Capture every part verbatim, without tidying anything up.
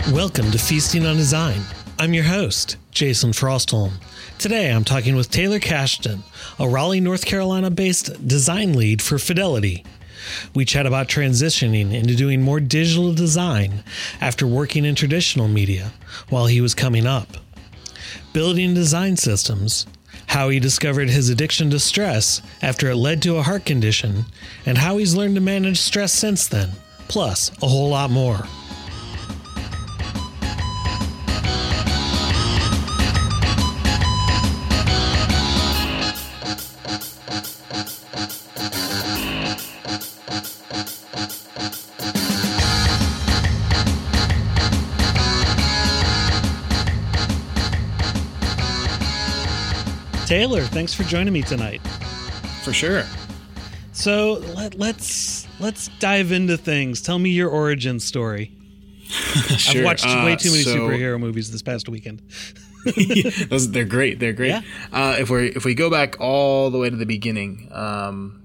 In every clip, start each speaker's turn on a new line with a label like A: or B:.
A: Welcome to Feasting on Design. I'm your host, Jason Frostholm. Today I'm talking with Taylor Cashton, a Raleigh, North Carolina-based design lead for Fidelity. We chat about transitioning into doing more digital design after working in traditional media while he was coming up, building design systems, how he discovered his addiction to stress after it led to a heart condition, and how he's learned to manage stress since then, plus a whole lot more. Taylor, thanks for joining me tonight.
B: For sure.
A: So let, let's let's dive into things. Tell me your origin story.
B: Sure.
A: I've watched
B: uh,
A: way too many
B: so,
A: superhero movies this past weekend.
B: those, they're great. They're great.
A: Yeah.
B: Uh, if we if we go back all the way to the beginning, um,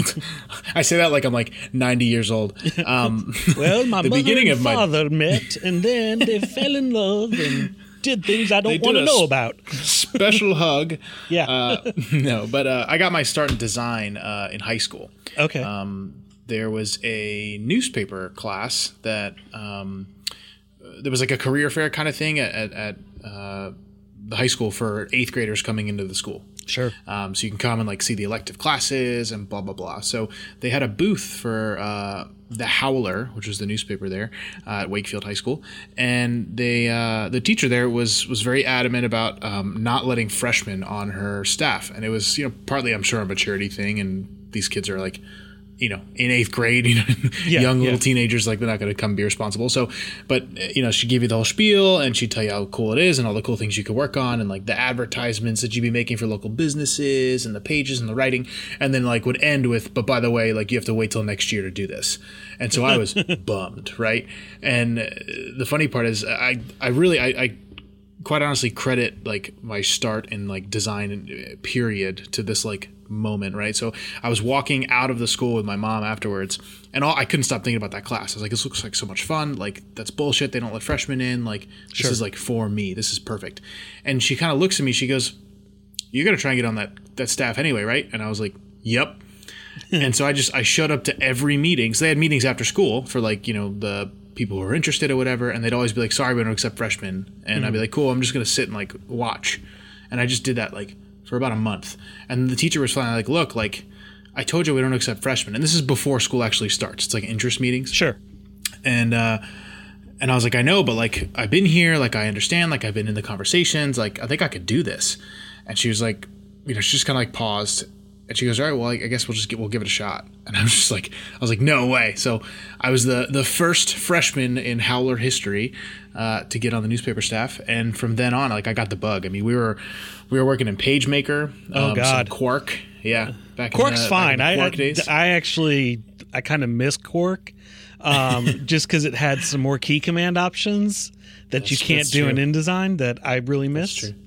B: I say that like I'm like ninety years old. Um,
A: well, my
B: the
A: mother
B: beginning
A: and
B: of my
A: father met, and then they fell in love and did things I don't want to know about.
B: Special hug.
A: Yeah.
B: Uh, no, but uh, I got my start in design uh, in high school.
A: Okay.
B: Um, there was a newspaper class that um, there was like a career fair kind of thing at, at, at uh, the high school for eighth graders coming into the school.
A: Sure.
B: Um, so you can come and like see the elective classes and blah, blah, blah. So they had a booth for uh, the Howler, which was the newspaper there uh, at Wakefield High School. And they uh, the teacher there was was very adamant about um, not letting freshmen on her staff. And it was, you know, partly, I'm sure, a maturity thing. And these kids are like, you know, in eighth grade, you know,
A: yeah,
B: young little
A: yeah.
B: teenagers, like they're not going to come be responsible. So, but, you know, she'd give you the whole spiel and she'd tell you how cool it is and all the cool things you could work on and like the advertisements that you'd be making for local businesses and the pages and the writing. And then like would end with, but by the way, like you have to wait till next year to do this. And so I was bummed, right? And the funny part is I, I really, I, I quite honestly credit like my start in like design period to this like moment, right? So I was walking out of the school with my mom afterwards and all, I couldn't stop thinking about that class. I was like, this looks like so much fun. Like that's bullshit. They don't let freshmen in. Like this
A: Sure.
B: is like for me. This is perfect. And she kind of looks at me. She goes, you're going to try and get on that, that staff anyway, right? And I was like, yep. And so I just, I showed up to every meeting. So they had meetings after school for like, you know, the people who were interested or whatever. And they'd always be like, sorry, we don't accept freshmen. And mm-hmm. I'd be like, cool, I'm just going to sit and like watch. And I just did that like for about a month. And the teacher was finally like, look, like I told you we don't accept freshmen. And this is before school actually starts. It's like interest meetings.
A: Sure.
B: And, uh, and I was like, I know, but like, I've been here. Like, I understand. Like, I've been in the conversations. Like, I think I could do this. And she was like, you know, she just kind of like paused. And she goes, all right, well, I guess we'll just get, we'll give it a shot. And I was just like, I was like, no way. So I was the, the first freshman in Howler history uh, to get on the newspaper staff. And from then on, like I got the bug. I mean, we were, we were working in PageMaker.
A: Oh
B: um,
A: God.
B: Some Quark. Yeah. Back
A: Quark's
B: in the,
A: fine.
B: back in the Quark
A: I,
B: days.
A: I actually, I kind of miss Quark um, just because it had some more key command options that
B: That's-
A: you can't do
B: true.
A: in InDesign that I really miss.
B: That's true.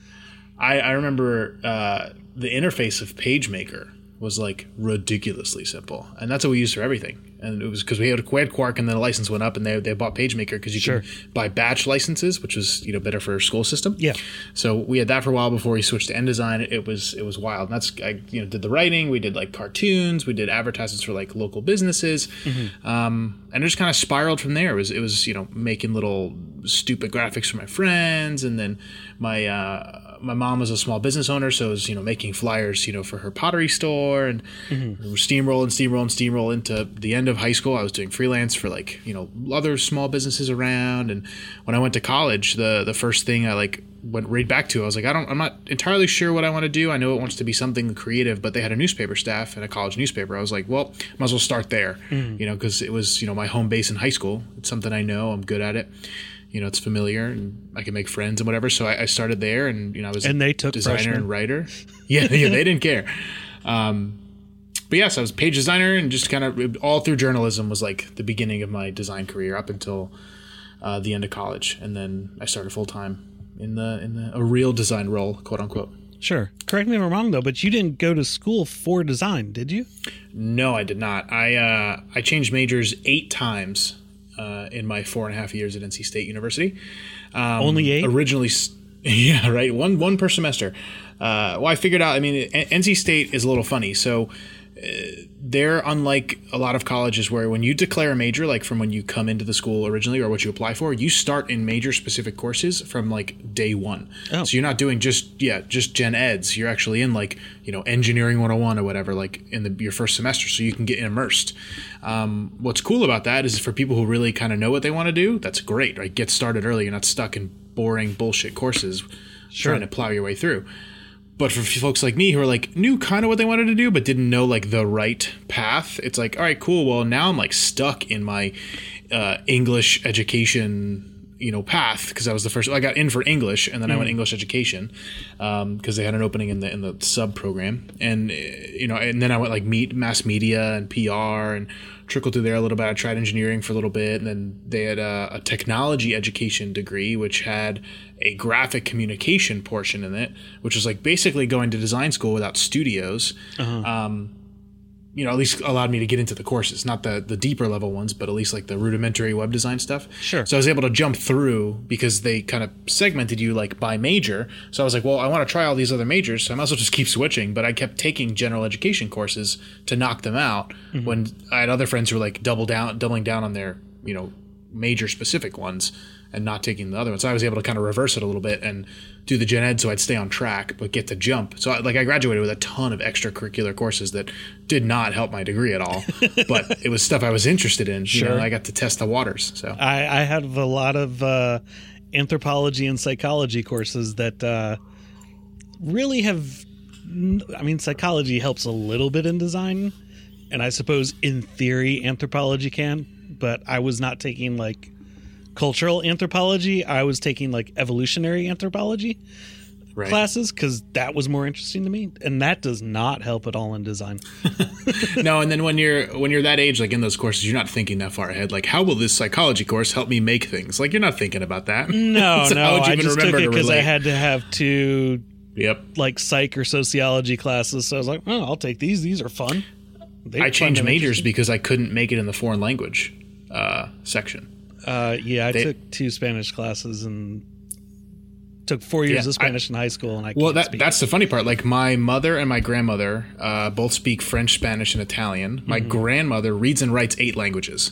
B: I, I remember uh, the interface of PageMaker was like ridiculously simple, and that's what we used for everything. And it was because we had, we had Quark, and then the license went up, and they they bought PageMaker because you
A: Sure.
B: could buy batch licenses, which was you know better for a school system.
A: Yeah.
B: So we had that for a while before we switched to InDesign. It was it was wild. And that's I you know did the writing, we did like cartoons, we did advertisements for like local businesses, mm-hmm. um, and it just kind of spiraled from there. It was it was you know making little stupid graphics for my friends, and then my. Uh, My mom was a small business owner, so it was, you know, making flyers, you know, for her pottery store and mm-hmm. steamroll and steamroll and steamroll into the end of high school. I was doing freelance for like, you know, other small businesses around. And when I went to college, the the first thing I like went right back to, I was like, I don't, I'm not entirely sure what I want to do. I know it wants to be something creative, but they had a newspaper staff and a college newspaper. I was like, well, might as well start there, mm-hmm. you know, because it was, you know, my home base in high school. It's something I know. I'm good at it. You know, it's familiar and I can make friends and whatever. So I, I started there and, you know, I was
A: and
B: a
A: they took
B: designer
A: freshmen.
B: and writer. Yeah, yeah, they didn't care. Um, but yes, I was a page designer and just kind of all through journalism was like the beginning of my design career up until uh, the end of college. And then I started full time in the, in the, a real design role, quote unquote.
A: Sure. Correct me if I'm wrong, though, but you didn't go to school for design, did you?
B: No, I did not. I, uh, I changed majors eight times uh, in my four and a half years at N C State University. Um,
A: Only eight?
B: Originally, yeah, right. One one per semester. Uh, well, I figured out. I mean, N C State is a little funny. So uh, they're unlike a lot of colleges where when you declare a major, like from when you come into the school originally or what you apply for, you start in major specific courses from like day one. Oh. So you're not doing just yeah just gen eds. You're actually in like you know engineering one oh one or whatever like in the, your first semester, so you can get immersed. Um, what's cool about that is for people who really kind of know what they want to do, that's great. Right, get started early. You're not stuck in boring bullshit courses sure. trying to plow your way through. But for folks like me who are like knew kind of what they wanted to do but didn't know like the right path, it's like, all right, cool. Well, now I'm like stuck in my uh, English education, you know, path because I was the first. I got in for English and then mm. I went English education because um, they had an opening in the in the sub program, and you know, and then I went like meet mass media and P R and trickled through there a little bit. I tried engineering for a little bit, and then they had a, a technology education degree which had a graphic communication portion in it, which was like basically going to design school without studios. Uh-huh. Um, you know, at least allowed me to get into the courses, not the the deeper level ones, but at least like the rudimentary web design stuff.
A: Sure.
B: So I was able to jump through because they kind of segmented you like by major. So I was like, well, I want to try all these other majors, so I might as well just keep switching. But I kept taking general education courses to knock them out mm-hmm. when I had other friends who were like double down, doubling down on their, you know, major specific ones and not taking the other ones. So I was able to kind of reverse it a little bit and do the gen ed so I'd stay on track but get to jump. So like I graduated with a ton of extracurricular courses that did not help my degree at all, but it was stuff I was interested in.
A: Sure.
B: You know, I got to test the waters. So
A: I, I had a lot of uh, anthropology and psychology courses that uh, really have. I mean, psychology helps a little bit in design, and I suppose in theory anthropology can. But I was not taking like cultural anthropology. I was taking like evolutionary anthropology right. classes because that was more interesting to me, and that does not help at all in design.
B: No, and then when you're when you're that age, like in those courses, you're not thinking that far ahead. Like, how will this psychology course help me make things? Like, you're not thinking about that.
A: No,
B: so
A: no, I just took it because I had to have two,
B: yep,
A: like psych or sociology classes. So I was like, oh, I'll take these. These are fun.
B: They I changed majors because I couldn't make it in the foreign language uh, section.
A: Uh, yeah, I
B: they,
A: took two Spanish classes and took four years
B: yeah,
A: of Spanish I, in high school. And I
B: well,
A: can't
B: that
A: speak
B: that's the funny part. Like my mother and my grandmother uh, both speak French, Spanish, and Italian. My mm-hmm. grandmother reads and writes eight languages.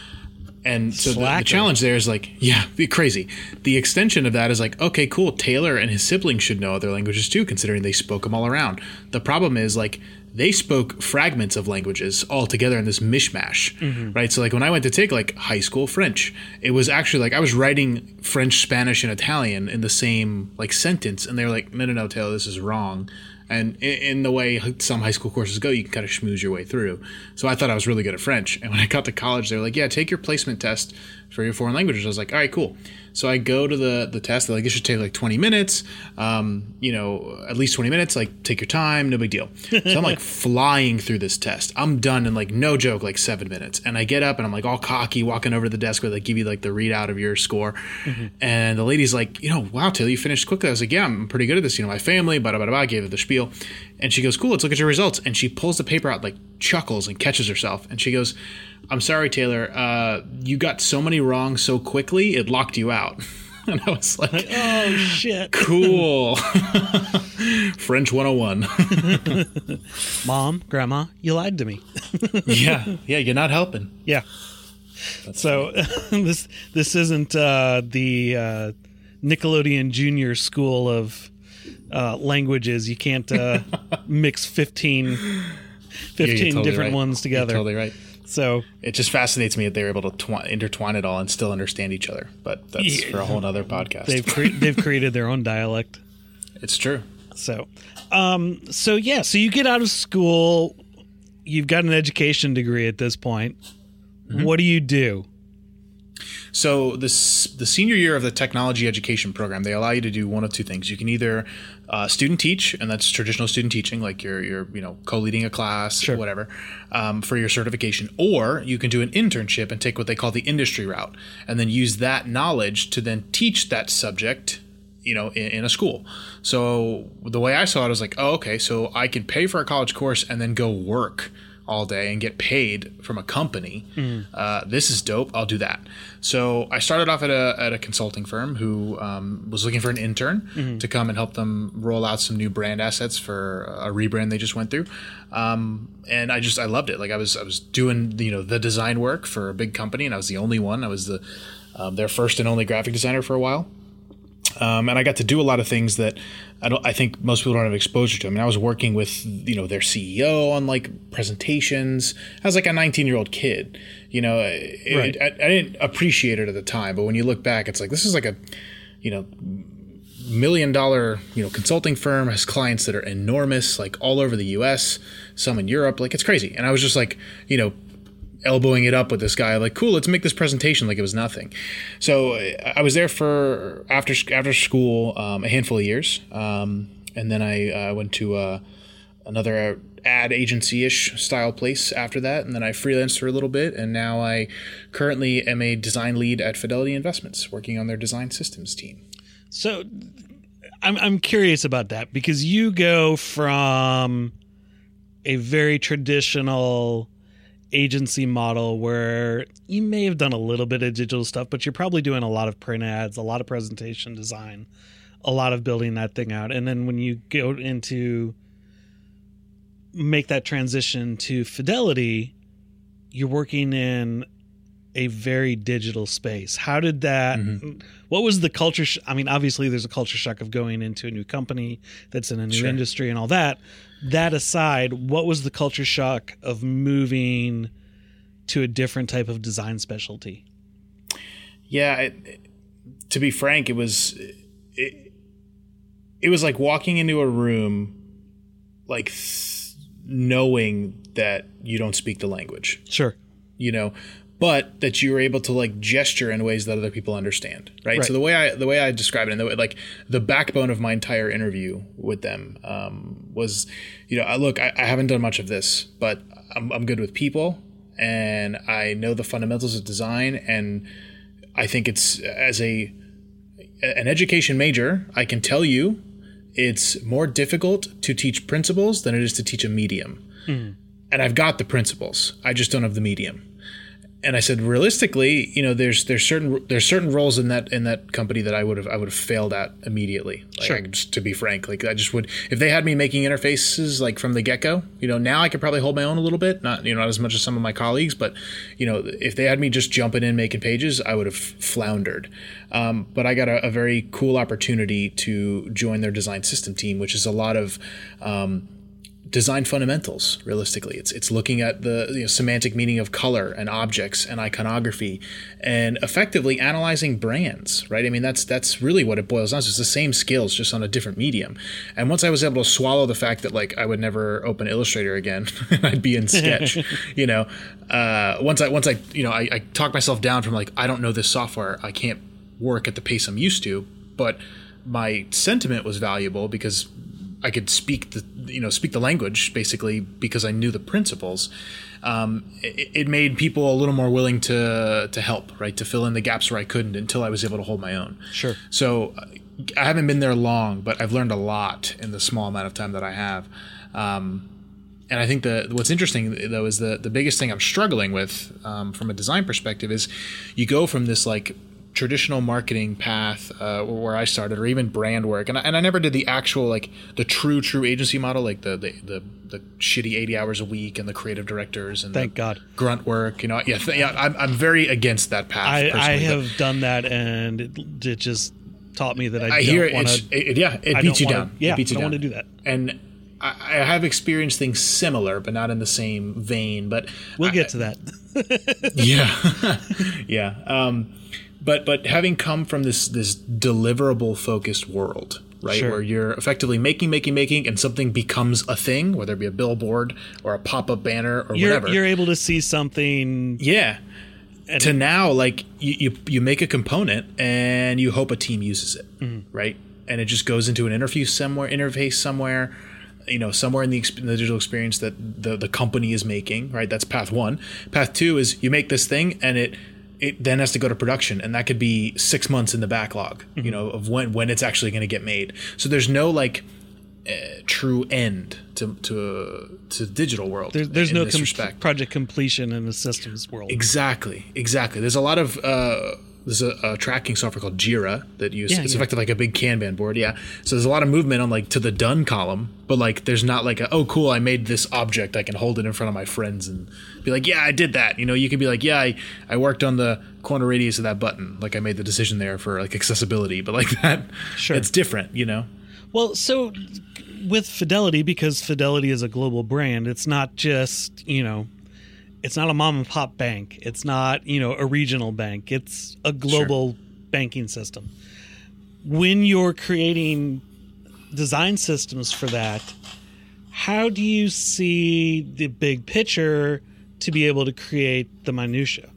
B: And so the, the challenge there is like, yeah, be crazy. The extension of that is like, okay, cool. Taylor and his siblings should know other languages too, considering they spoke them all around. The problem is like they spoke fragments of languages all together in this mishmash, mm-hmm. right? So like when I went to take like high school French, it was actually like I was writing French, Spanish, and Italian in the same like sentence, and they were like, no, no, no, Taylor, this is wrong. And in the way some high school courses go, you can kind of schmooze your way through. So I thought I was really good at French. And when I got to college, they were like, yeah, take your placement test for your foreign languages. I was like, all right, cool. So I go to the, the test. They're like, it should take like twenty minutes, um, you know, at least twenty minutes. Like, take your time, no big deal. So I'm like flying through this test. I'm done in like, no joke, like seven minutes. And I get up and I'm like all cocky, walking over to the desk where they give you like the readout of your score. Mm-hmm. And the lady's like, you know, wow, Taylor, you finished quickly. I was like, yeah, I'm pretty good at this. You know, my family, blah, blah, blah, blah. I gave her the spiel. And she goes, cool, let's look at your results. And she pulls the paper out, like chuckles and catches herself. And she goes, I'm sorry, Taylor, uh, you got so many wrong so quickly, it locked you out. And I was like,
A: oh, shit.
B: Cool. French one oh one.
A: Mom, Grandma, you lied to me.
B: yeah. Yeah, you're not helping.
A: Yeah. That's so this this isn't uh, the uh, Nickelodeon Junior School of uh, languages. You can't uh, mix fifteen, fifteen
B: yeah, totally
A: different
B: right.
A: ones together.
B: You're totally right.
A: So
B: it just fascinates me that they're able to twi- intertwine it all and still understand each other. But that's yeah, for a whole other podcast.
A: They've cre- they've created their own dialect.
B: It's true.
A: So, um, so yeah. So you get out of school. You've got an education degree at this point. Mm-hmm. What do you do?
B: So this the senior year of the technology education program, they allow you to do one of two things. You can either uh, student teach, and that's traditional student teaching, like you're you're you know co-leading a class
A: sure.
B: or whatever, um, for your certification, or you can do an internship and take what they call the industry route, and then use that knowledge to then teach that subject, you know, in, in a school. So the way I saw it, I was like, oh, okay, so I can pay for a college course and then go work all day and get paid from a company. Mm. Uh, this is dope. I'll do that. So I started off at a at a consulting firm who um, was looking for an intern mm-hmm. to come and help them roll out some new brand assets for a rebrand they just went through. Um, and I just I loved it. Like I was I was doing you know the design work for a big company, and I was the only one. I was the um, their first and only graphic designer for a while. Um, and I got to do a lot of things that I don't. I think most people don't have exposure to. I mean, I was working with you know their C E O on like presentations. I was like a nineteen-year-old kid. You know, it,
A: right.
B: I, I didn't appreciate it at the time, but when you look back, it's like this is like a, you know, million-dollar you know consulting firm, has clients that are enormous, like all over the U S, some in Europe. Like it's crazy. And I was just like, you know. elbowing it up with this guy, like, cool, let's make this presentation like it was nothing. So I was there for after after school um, a handful of years, um, and then I uh, went to uh, another ad agency-ish style place after that, and then I freelanced for a little bit, and now I currently am a design lead at Fidelity Investments, working on their design systems team.
A: So I'm I'm curious about that because you go from a very traditional agency model where you may have done a little bit of digital stuff, but you're probably doing a lot of print ads, a lot of presentation design, a lot of building that thing out. And then when you go into make that transition to Fidelity, you're working in a very digital space. How did that, mm-hmm. what was the culture? Sh- I mean, obviously there's a culture shock of going into a new company that's in a new sure. industry and all that. That aside, what was the culture shock of moving to a different type of design specialty?
B: Yeah, it, to be frank, it was it, it was like walking into a room, like th- knowing that you don't speak the language.
A: Sure,
B: you know, but that you were able to like gesture in ways that other people understand, right? right. So the way I the way I describe it, and the way, like the backbone of my entire interview with them um, was, you know, I, look, I, I haven't done much of this, but I'm, I'm good with people, and I know the fundamentals of design, and I think it's as a an education major, I can tell you, it's more difficult to teach principles than it is to teach a medium, mm. and I've got the principles, I just don't have the medium. And I said, realistically, you know, there's there's certain there's certain roles in that in that company that I would have I would have failed at immediately. Like,
A: sure.
B: I, just to be frank, like I just would, if they had me making interfaces like from the get go, you know, now I could probably hold my own a little bit, not you know not as much as some of my colleagues, but you know, if they had me just jumping in making pages, I would have floundered. Um, but I got a, a very cool opportunity to join their design system team, which is a lot of um, design fundamentals. Realistically, it's it's looking at the you know, semantic meaning of color and objects and iconography, and effectively analyzing brands. Right? I mean, that's that's really what it boils down to. It's the same skills, just on a different medium. And once I was able to swallow the fact that like I would never open Illustrator again, I'd be in Sketch. you know, uh, once I once I you know I, I talked myself down from like I don't know this software, I can't work at the pace I'm used to, but my sentiment was valuable because I could speak the you know speak the language basically because I knew the principles. Um, it, it made people a little more willing to to help, right, to fill in the gaps where I couldn't until I was able to hold my own.
A: Sure.
B: So I haven't been there long, but I've learned a lot in the small amount of time that I have. Um, and I think the what's interesting though is the the biggest thing I'm struggling with um, from a design perspective is you go from this like traditional marketing path uh, where I started, or even brand work, and I, and I never did the actual like the true true agency model, like the the the, the shitty eighty hours a week and the creative directors and
A: thank
B: the
A: God
B: grunt work. You know, yeah, th- yeah. I'm I'm very against that path.
A: I, I have done that, and it, it just taught me that I,
B: I
A: don't
B: hear it,
A: wanna,
B: it, it. Yeah, it
A: I
B: beats you
A: wanna,
B: down.
A: Yeah,
B: it beats you
A: I don't
B: down.
A: want to do that.
B: And I, I have experienced things similar, but not in the same vein. But
A: we'll
B: I,
A: get to that.
B: yeah, yeah. Um, But but having come from this this deliverable focused world, right,
A: sure.
B: where you're effectively making, making, making, and something becomes a thing, whether it be a billboard or a pop up banner or
A: you're,
B: whatever.
A: You're able to see something.
B: Yeah. And to now, like you, you you make a component and you hope a team uses it, mm-hmm. right, and it just goes into an interface somewhere, interface somewhere. You know, somewhere in the, in the digital experience that the the company is making, right? That's path one. Path two is you make this thing and it. It then has to go to production, and that could be six months in the backlog, mm-hmm. you know, of when when it's actually going to get made. So there's no like, uh, true end to to uh, to the digital world.
A: There, there's
B: in
A: no
B: this
A: com-
B: respect.
A: project completion in the systems world.
B: Exactly, exactly. There's a lot of uh, there's a, a tracking software called Jira that you
A: Yeah,
B: it's
A: yeah.
B: effectively like a big Kanban board. Yeah. So there's a lot of movement on like to the done column, but like there's not like a, oh cool, I made this object, I can hold it in front of my friends and be like, yeah, I did that. You know, you could be like, yeah, I, I worked on the corner radius of that button, like I made the decision there for like accessibility, but like that,
A: Sure.
B: it's different. You know.
A: Well, so with Fidelity, because Fidelity is a global brand, it's not just, you know, it's not a mom and pop bank. It's not, you know, a regional bank. It's a global sure. banking system. When you're creating design systems for that, how do you see the big picture to be able to create the minutia?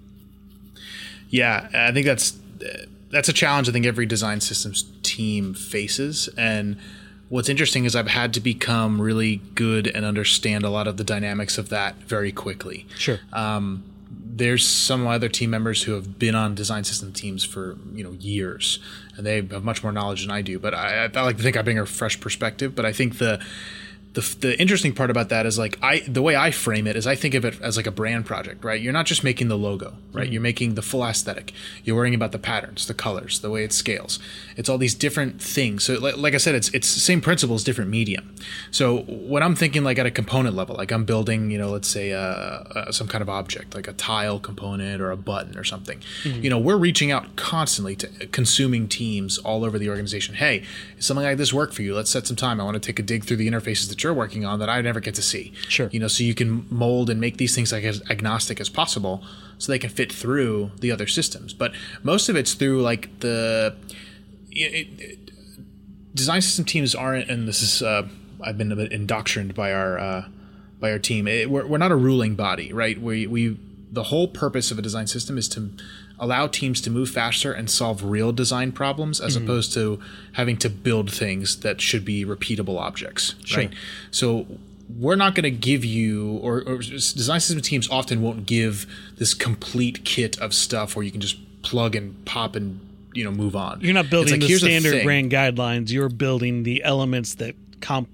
B: Yeah, I think that's that's a challenge I think every design systems team faces. And what's interesting is I've had to become really good and understand a lot of the dynamics of that very quickly.
A: Sure.
B: Um, there's some other team members who have been on design system teams for you know years, and they have much more knowledge than I do. But I, I like to think I bring a fresh perspective. But I think the The, the interesting part about that is like I the way I frame it is I think of it as like a brand project, right? You're not just making the logo, right? Mm-hmm. You're making the full aesthetic. You're worrying about the patterns, the colors, the way it scales. It's all these different things. So like, like I said, it's it's the same principles, different medium. So when I'm thinking like at a component level, like I'm building, you know, let's say uh, uh, some kind of object, like a tile component or a button or something. Mm-hmm. You know, we're reaching out constantly to consuming teams all over the organization. Hey, is something like this work for you? Let's set some time. I want to take a dig through the interfaces that you're working on that I never get to see.
A: Sure.
B: You know, so you can mold and make these things like as agnostic as possible so they can fit through the other systems. But most of it's through like the it, it, design system teams aren't, and this is uh, I've been a bit indoctrined by our uh, by our team. It, we're we're not a ruling body, right? We we the whole purpose of a design system is to allow teams to move faster and solve real design problems as mm-hmm. opposed to having to build things that should be repeatable objects,
A: sure.
B: right? So we're not going to give you, or, or design system teams often won't give this complete kit of stuff where you can just plug and pop and, you know, move on.
A: You're not building
B: like,
A: the standard
B: the
A: brand guidelines. You're building the elements that comp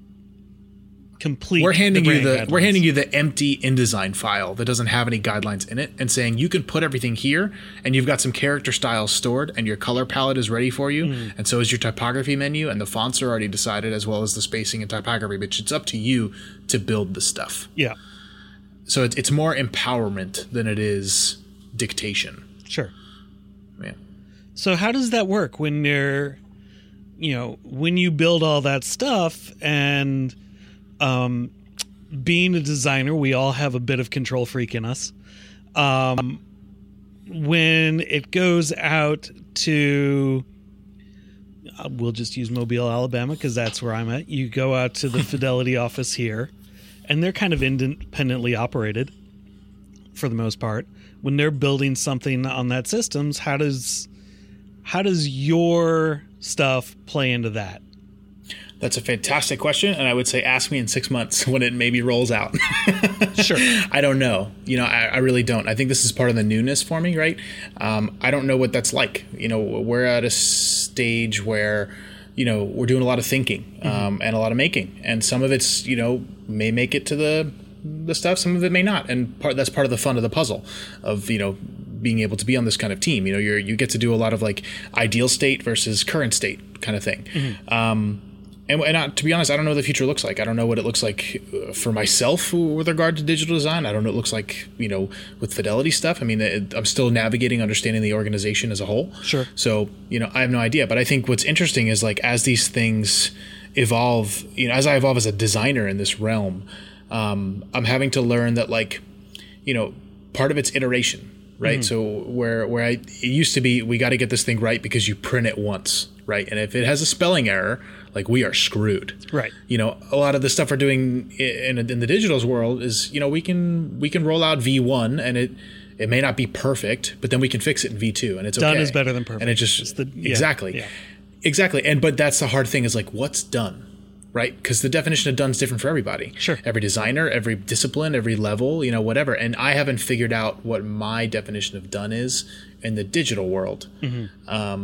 A: complete.
B: We're handing
A: the
B: you the
A: guidelines.
B: we're handing you the empty InDesign file that doesn't have any guidelines in it, and saying you can put everything here, and you've got some character styles stored, and your color palette is ready for you, mm. and so is your typography menu, and the fonts are already decided as well as the spacing and typography. But it's up to you to build the stuff.
A: Yeah.
B: So it's it's more empowerment than it is dictation.
A: Sure.
B: Yeah.
A: So how does that work when you're, you know, when you build all that stuff and Um, being a designer, we all have a bit of control freak in us. Um, when it goes out to, uh, we'll just use Mobile, Alabama, because that's where I'm at. You go out to the Fidelity office here, and they're kind of independently operated for the most part. When they're building something on that systems, how does how does your stuff play into that?
B: That's a fantastic question, and I would say ask me in six months when it maybe rolls out.
A: Sure.
B: I don't know. You know, I, I really don't. I think this is part of the newness for me, right? Um, I don't know what that's like. You know, we're at a stage where, you know, we're doing a lot of thinking um, mm-hmm. and a lot of making, and some of it's, you know, may make it to the the stuff, some of it may not, and part that's part of the fun of the puzzle of, you know, being able to be on this kind of team. You know, you're you get to do a lot of like ideal state versus current state kind of thing. Mm-hmm. Um, And, and I, to be honest, I don't know what the future looks like. I don't know what it looks like for myself with regard to digital design. I don't know what it looks like, you know, with Fidelity stuff. I mean, it, I'm still navigating, understanding the organization as a whole.
A: Sure.
B: So, you know, I have no idea. But I think what's interesting is like as these things evolve, you know, as I evolve as a designer in this realm, um, I'm having to learn that like, you know, part of it's iteration, right? Mm-hmm. So where where I it used to be, we got to get this thing right because you print it once, right? And if it has a spelling error, like we are screwed,
A: right?
B: You know, a lot of the stuff we're doing in, in the digitals world is, you know, we can we can roll out V one and it it may not be perfect, but then we can fix it in V two and it's okay.
A: Done is better than perfect,
B: and it just
A: the, yeah,
B: exactly,
A: yeah.
B: exactly. And but that's the hard thing is like what's done, right? Because the definition of done is different for everybody.
A: Sure,
B: every designer, every discipline, every level, you know, whatever. And I haven't figured out what my definition of done is in the digital world. Mm-hmm. Um,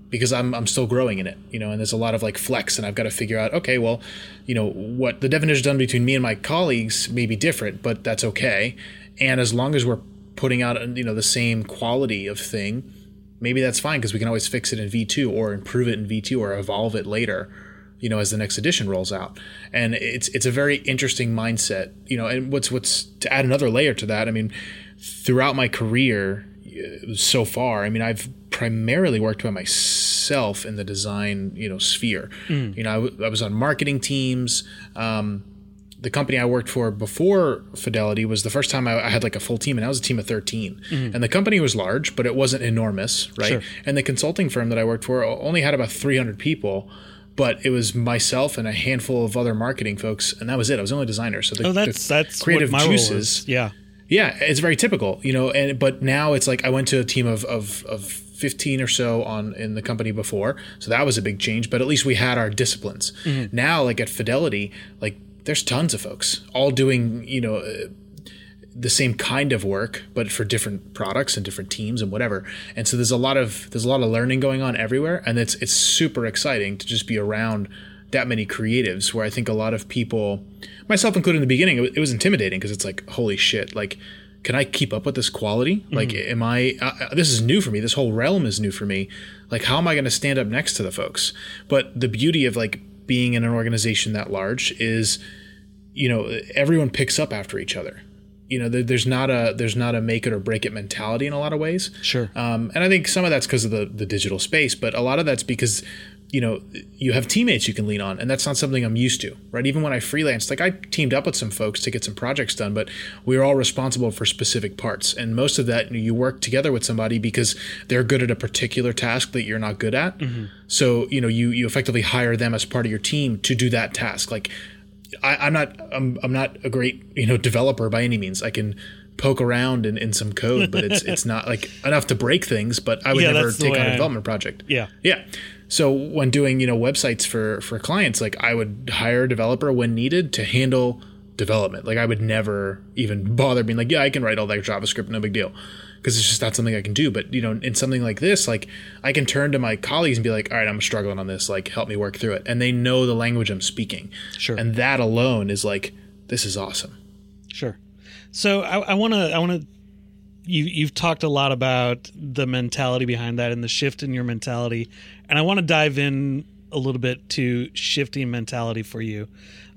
B: because I'm I'm still growing in it, you know, and there's a lot of like flex, and I've got to figure out, okay, well, you know, what the definition done between me and my colleagues may be different, but that's okay. And as long as we're putting out, you know, the same quality of thing, maybe that's fine, because we can always fix it in V two or improve it in V two or evolve it later, you know, as the next edition rolls out. And it's it's a very interesting mindset, you know, and what's what's to add another layer to that, I mean, throughout my career so far, I mean, I've primarily worked by myself in the design, you know, sphere. Mm. You know, I, w- I was on marketing teams. Um, the company I worked for before Fidelity was the first time I, I had like a full team, and I was a team of thirteen. Mm. And the company was large, but it wasn't enormous, right? Sure. And the consulting firm that I worked for only had about three hundred people, but it was myself and a handful of other marketing folks, and that was it. I was the only designer. So the,
A: oh, that's,
B: the
A: that's
B: creative
A: what my
B: juices,
A: role is. Yeah.
B: Yeah, it's very typical, you know, and but now it's like I went to a team of, of, of fifteen or so on in the company before, so that was a big change, but at least we had our disciplines. Mm-hmm. Now, like at Fidelity, like there's tons of folks all doing, you know, uh, the same kind of work, but for different products and different teams and whatever. And so there's a lot of there's a lot of learning going on everywhere, and it's it's super exciting to just be around that many creatives, where I think a lot of people, myself included in the beginning, it was intimidating, because it's like, holy shit, like, can I keep up with this quality? Mm-hmm. Like, am I, uh, this is new for me. This whole realm is new for me. Like, how am I going to stand up next to the folks? But the beauty of like being in an organization that large is, you know, everyone picks up after each other. You know, there, there's not a there's not a make it or break it mentality in a lot of ways.
A: Sure.
B: Um, and I think some of that's because of the, the digital space, but a lot of that's because, you know, you have teammates you can lean on, and that's not something I'm used to, right? Even when I freelanced, like I teamed up with some folks to get some projects done, but we were all responsible for specific parts. And most of that, you work together with somebody because they're good at a particular task that you're not good at. Mm-hmm. So, you know, you, you effectively hire them as part of your team to do that task. Like I, I'm not, I'm, I'm not a great, you know, developer by any means. I can poke around in, in some code, but it's, it's not like enough to break things, but I would yeah, never take on a development project.
A: Yeah.
B: Yeah. So when doing, you know, websites for, for clients, like I would hire a developer when needed to handle development. Like I would never even bother being like, yeah, I can write all that JavaScript, no big deal. Because it's just not something I can do. But, you know, in something like this, like I can turn to my colleagues and be like, all right, I'm struggling on this. Like, help me work through it. And they know the language I'm speaking.
A: Sure.
B: And that alone is like, this is awesome.
A: Sure. So I want to, I want to, you, you've talked a lot about the mentality behind that and the shift in your mentality. And I want to dive in a little bit to shifting mentality for you.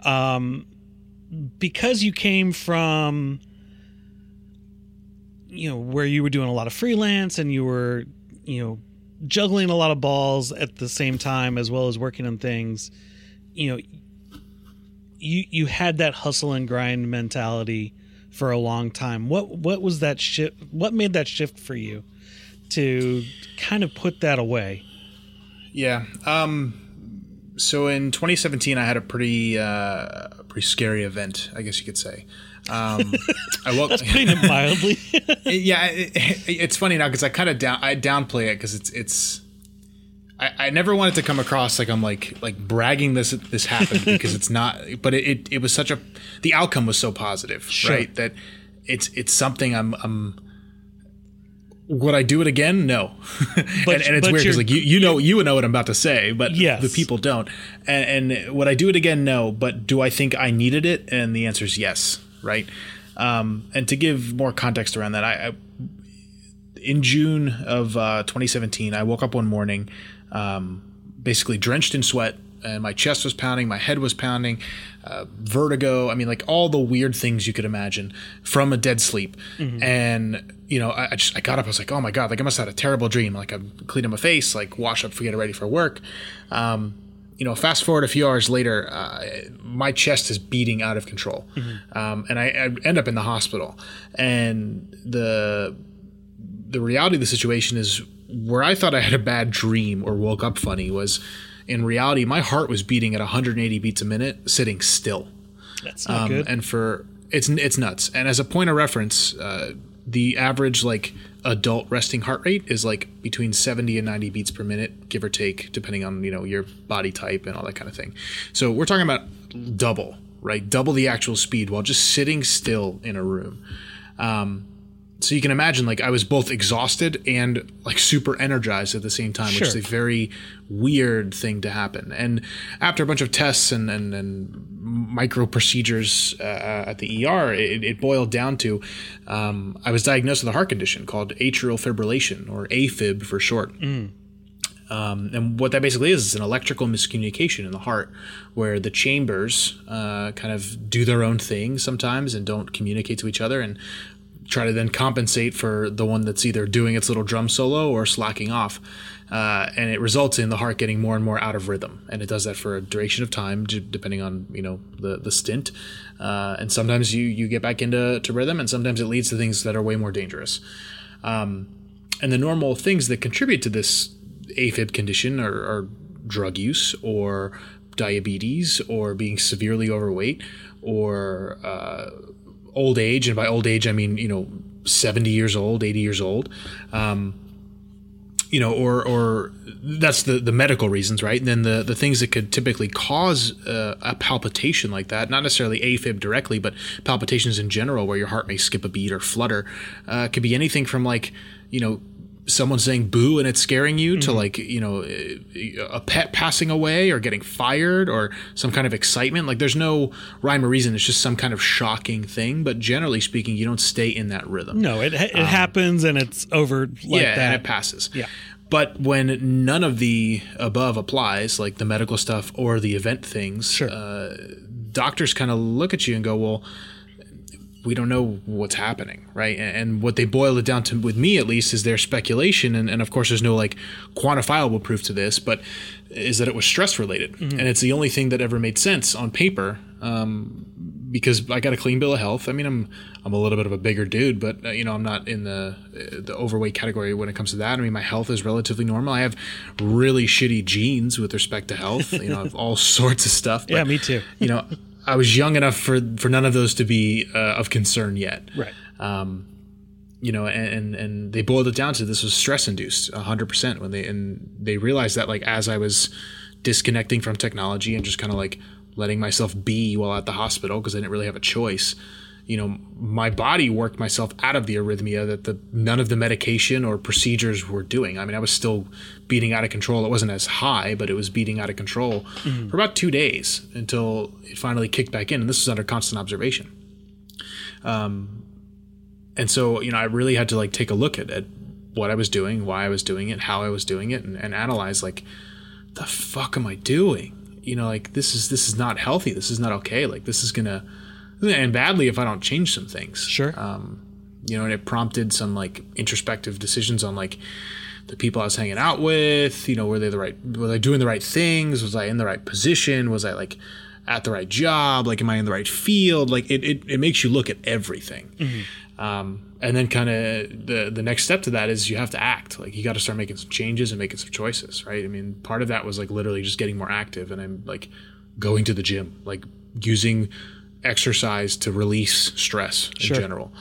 A: Um, because you came from, you know, where you were doing a lot of freelance and you were, you know, juggling a lot of balls at the same time, as well as working on things, you know, you, you had that hustle and grind mentality for a long time. What, what was that shift? What made that shift for you to kind of put that away?
B: Yeah. Um, so in twenty seventeen, I had a pretty, uh, pretty scary event, I guess you could say. Um, I woke.
A: That's putting it mildly.
B: Yeah, it, it's funny now because I kind of down I downplay it because it's it's. I, I never wanted to come across like I'm like like bragging this this happened because it's not. But it, it, it was such a the outcome was so positive,
A: sure.
B: right? That it's it's something I'm I'm. Would I do it again? No.
A: But,
B: and, and it's weird because like you you know you would know what I'm about to say, but
A: yes.
B: the people don't. And, and would I do it again? No. But do I think I needed it? And the answer is yes. Right. Um, and to give more context around that, I, I in June of uh, twenty seventeen, I woke up one morning, um, basically drenched in sweat, and my chest was pounding, my head was pounding, uh, vertigo. I mean, like all the weird things you could imagine from a dead sleep. Mm-hmm. And you know, I, I just I got up. I was like, oh my god, like I must have had a terrible dream. Like I'm cleaning my face, like wash up, get ready for work. Um, You know, fast forward a few hours later, uh, my chest is beating out of control, mm-hmm. um, and I, I end up in the hospital. And the the reality of the situation is, where I thought I had a bad dream or woke up funny was, in reality, my heart was beating at one hundred eighty beats a minute, sitting still.
A: That's not
B: um,
A: good.
B: And for it's it's nuts. And as a point of reference, uh, the average like adult resting heart rate is like between seventy and ninety beats per minute, give or take, depending on, you know, your body type and all that kind of thing. So we're talking about double, right? Double the actual speed while just sitting still in a room. Um, so you can imagine, like, I was both exhausted and like super energized at the same time,
A: Sure.
B: which is a very weird thing to happen. And after a bunch of tests and, and, and micro procedures uh, at the E R, it, it boiled down to um, I was diagnosed with a heart condition called atrial fibrillation, or AFib for short.
A: Mm.
B: Um, and what that basically is is an electrical miscommunication in the heart, where the chambers uh, kind of do their own thing sometimes and don't communicate to each other, and try to then compensate for the one that's either doing its little drum solo or slacking off. Uh, and it results in the heart getting more and more out of rhythm. And it does that for a duration of time, depending on, you know, the, the stint. Uh, and sometimes you, you get back into to rhythm, and sometimes it leads to things that are way more dangerous. Um, and the normal things that contribute to this AFib condition are, are drug use, or diabetes, or being severely overweight, or uh, old age. And by old age, I mean, you know, seventy years old, eighty years old. Um, you know, or or that's the, the medical reasons, right? And then the, the things that could typically cause uh, a palpitation like that, not necessarily AFib directly, but palpitations in general, where your heart may skip a beat or flutter, uh, could be anything from, like, you know, someone saying boo and it's scaring you, mm-hmm. to, like, you know, a pet passing away or getting fired, or some kind of excitement. Like, there's no rhyme or reason. It's just some kind of shocking thing. But generally speaking, you don't stay in that rhythm.
A: No, it it um, happens and it's over like
B: yeah,
A: that.
B: and it passes.
A: Yeah.
B: But when none of the above applies, like the medical stuff or the event things,
A: sure.
B: uh, doctors kind of look at you and go, well, we don't know what's happening, right? And what they boil it down to, with me at least, is their speculation. And, and of course, there's no like quantifiable proof to this, but is that it was stress related. Mm-hmm. And it's the only thing that ever made sense on paper, um, because I got a clean bill of health. I mean, I'm I'm a little bit of a bigger dude, but uh, you know, I'm not in the the overweight category when it comes to that. I mean, my health is relatively normal. I have really shitty genes with respect to health. You know, I have all sorts of stuff. But,
A: yeah, me too.
B: You know, I was young enough for, for none of those to be uh, of concern yet.
A: Right.
B: Um, you know, and, and they boiled it down to this was stress induced one hundred percent when they, and they realized that, like, as I was disconnecting from technology and just kind of like letting myself be while at the hospital, because I didn't really have a choice, you know, my body worked myself out of the arrhythmia that the none of the medication or procedures were doing. I mean, I was still beating out of control. It wasn't as high, but it was beating out of control mm-hmm. for about two days until it finally kicked back in. And this was under constant observation. Um, and so, you know, I really had to like take a look at, at what I was doing, why I was doing it, how I was doing it, and, and analyze, like, the fuck am I doing? You know, like, this is this is not healthy. This is not okay. Like, this is gonna end badly if I don't change some things.
A: Sure.
B: Um, you know, and it prompted some like introspective decisions on like the people I was hanging out with. You know, were they the right? Were they doing the right things? Was I in the right position? Was I like at the right job? Like, am I in the right field? Like, it it, it makes you look at everything. Mm-hmm. Um, and then kind of the the next step to that is you have to act. Like, you got to start making some changes and making some choices, right? I mean, part of that was like literally just getting more active, and I'm like going to the gym, like using exercise to release stress in
A: sure. general.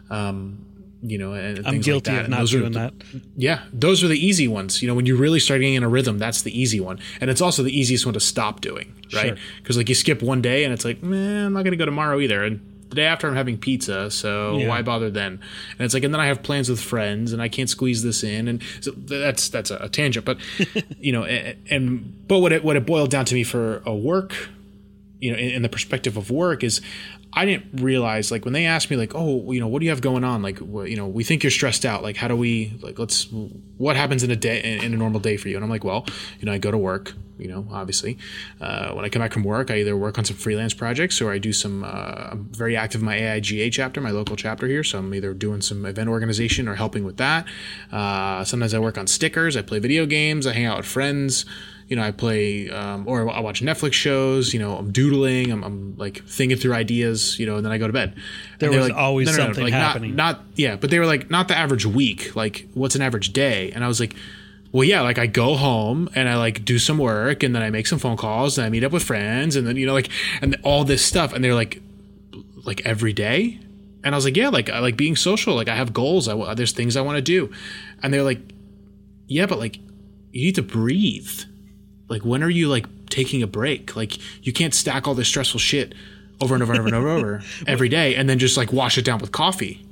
B: Um, you know, and, and
A: I'm
B: things
A: guilty
B: like that.
A: of not
B: those
A: doing
B: are the,
A: that.
B: Yeah, those are the easy ones. You know, when you really start getting in a rhythm, that's the easy one, and it's also the easiest one to stop doing, right? Because sure. like you skip one day, and it's like, man, I'm not going to go tomorrow either, and the day after I'm having pizza, so yeah. why bother then? And it's like, and then I have plans with friends, and I can't squeeze this in, and so that's that's a, a tangent. But you know, and, and but what it what it boiled down to me for a work, you know, in, in the perspective of work is, I didn't realize, like, when they asked me, like, oh, you know, what do you have going on? Like, you know, we think you're stressed out. Like, how do we, like, let's, what happens in a day, in a normal day for you? And I'm like, well, you know, I go to work, you know, obviously. Uh, when I come back from work, I either work on some freelance projects, or I do some, uh, I'm very active in my A I G A chapter, my local chapter here. So I'm either doing some event organization or helping with that. Uh, sometimes I work on stickers. I play video games. I hang out with friends. You know, I play, um, or I watch Netflix shows, you know, I'm doodling, I'm, I'm like thinking through ideas, you know, and then I go to bed.
A: There was like, always no, no, no, something
B: like
A: happening.
B: Not, not, yeah, but they were like, not the average week, like, what's an average day? And I was like, well, yeah, like I go home and I like do some work, and then I make some phone calls, and I meet up with friends, and then, you know, like, and all this stuff. And they're like, like every day? And I was like, yeah, like, I like being social. Like, I have goals. I, there's things I want to do. And they're like, yeah, but like, you need to breathe. Like, when are you like taking a break? Like, you can't stack all this stressful shit over and over and over and over, over every day, and then just like wash it down with coffee.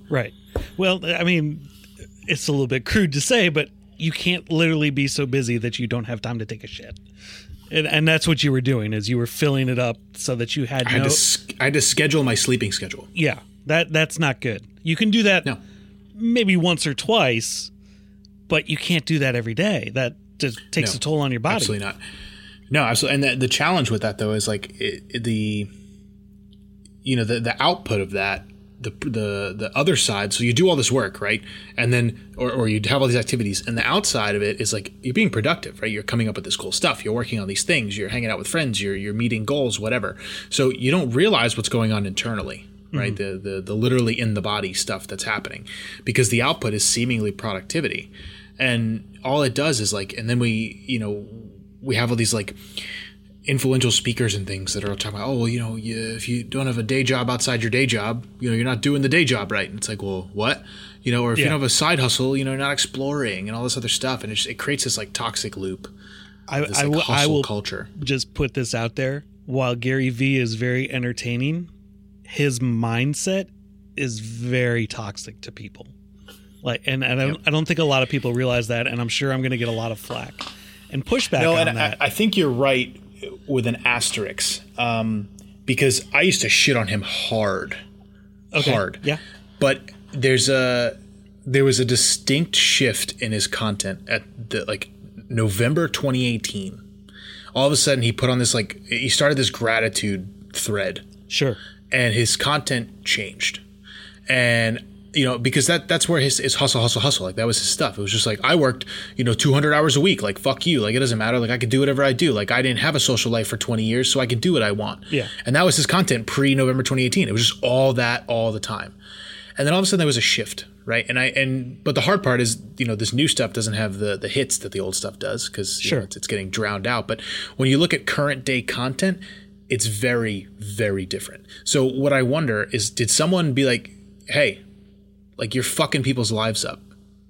A: Right. Well, I mean, it's a little bit crude to say, but you can't literally be so busy that you don't have time to take a shit. And, and that's what you were doing, is you were filling it up so that you had
B: I had,
A: no...
B: to, I had to schedule my sleeping schedule.
A: Yeah, that that's not good. You can do that
B: no.
A: maybe once or twice, but you can't do that every day. That just takes
B: no,
A: a toll on your body.
B: Absolutely not. No, absolutely. And the, the challenge with that, though, is like it, it, the, you know, the, the output of that, the the the other side. So you do all this work, right? And then, or, or you have all these activities, and the outside of it is like you're being productive, right? You're coming up with this cool stuff. You're working on these things. You're hanging out with friends. You're you're meeting goals, whatever. So you don't realize what's going on internally, right? Mm-hmm. The the the literally in the body stuff that's happening, because the output is seemingly productivity, and all it does is like, and then we, you know, we have all these like influential speakers and things that are talking about, oh, well, you know, you, if you don't have a day job outside your day job, you know, you're not doing the day job right. And it's like, well, what? You know, or if yeah. you don't have a side hustle, you know, you're not exploring and all this other stuff. And it, just, it creates this like toxic loop.
A: I,
B: this,
A: I,
B: like,
A: will, I will
B: culture.
A: Just put this out there. While Gary Vee is very entertaining, his mindset is very toxic to people. Like, and, and I, don't, yep. I don't think a lot of people realize that. And I'm sure I'm going to get a lot of flack and pushback
B: no,
A: on
B: and
A: that.
B: I, I think you're right with an asterisk, um, because I used to shit on him hard,
A: okay.
B: hard.
A: Yeah.
B: But there's a there was a distinct shift in his content at the like November twenty eighteen. All of a sudden, he put on this like he started this gratitude thread.
A: Sure.
B: And his content changed, and. You know, because that that's where his, his hustle, hustle, hustle. Like, that was his stuff. It was just like, I worked, you know, two hundred hours a week. Like, fuck you. Like, it doesn't matter. Like, I could do whatever I do. Like, I didn't have a social life for twenty years, so I could do what I want.
A: Yeah.
B: And that was his content pre-November twenty eighteen. It was just all that all the time. And then all of a sudden there was a shift, right? And I and but the hard part is, you know, this new stuff doesn't have the the hits that the old stuff does, because
A: sure.
B: it's, it's getting drowned out. But when you look at current day content, it's very, very different. So what I wonder is, did someone be like, hey, like, you're fucking people's lives up?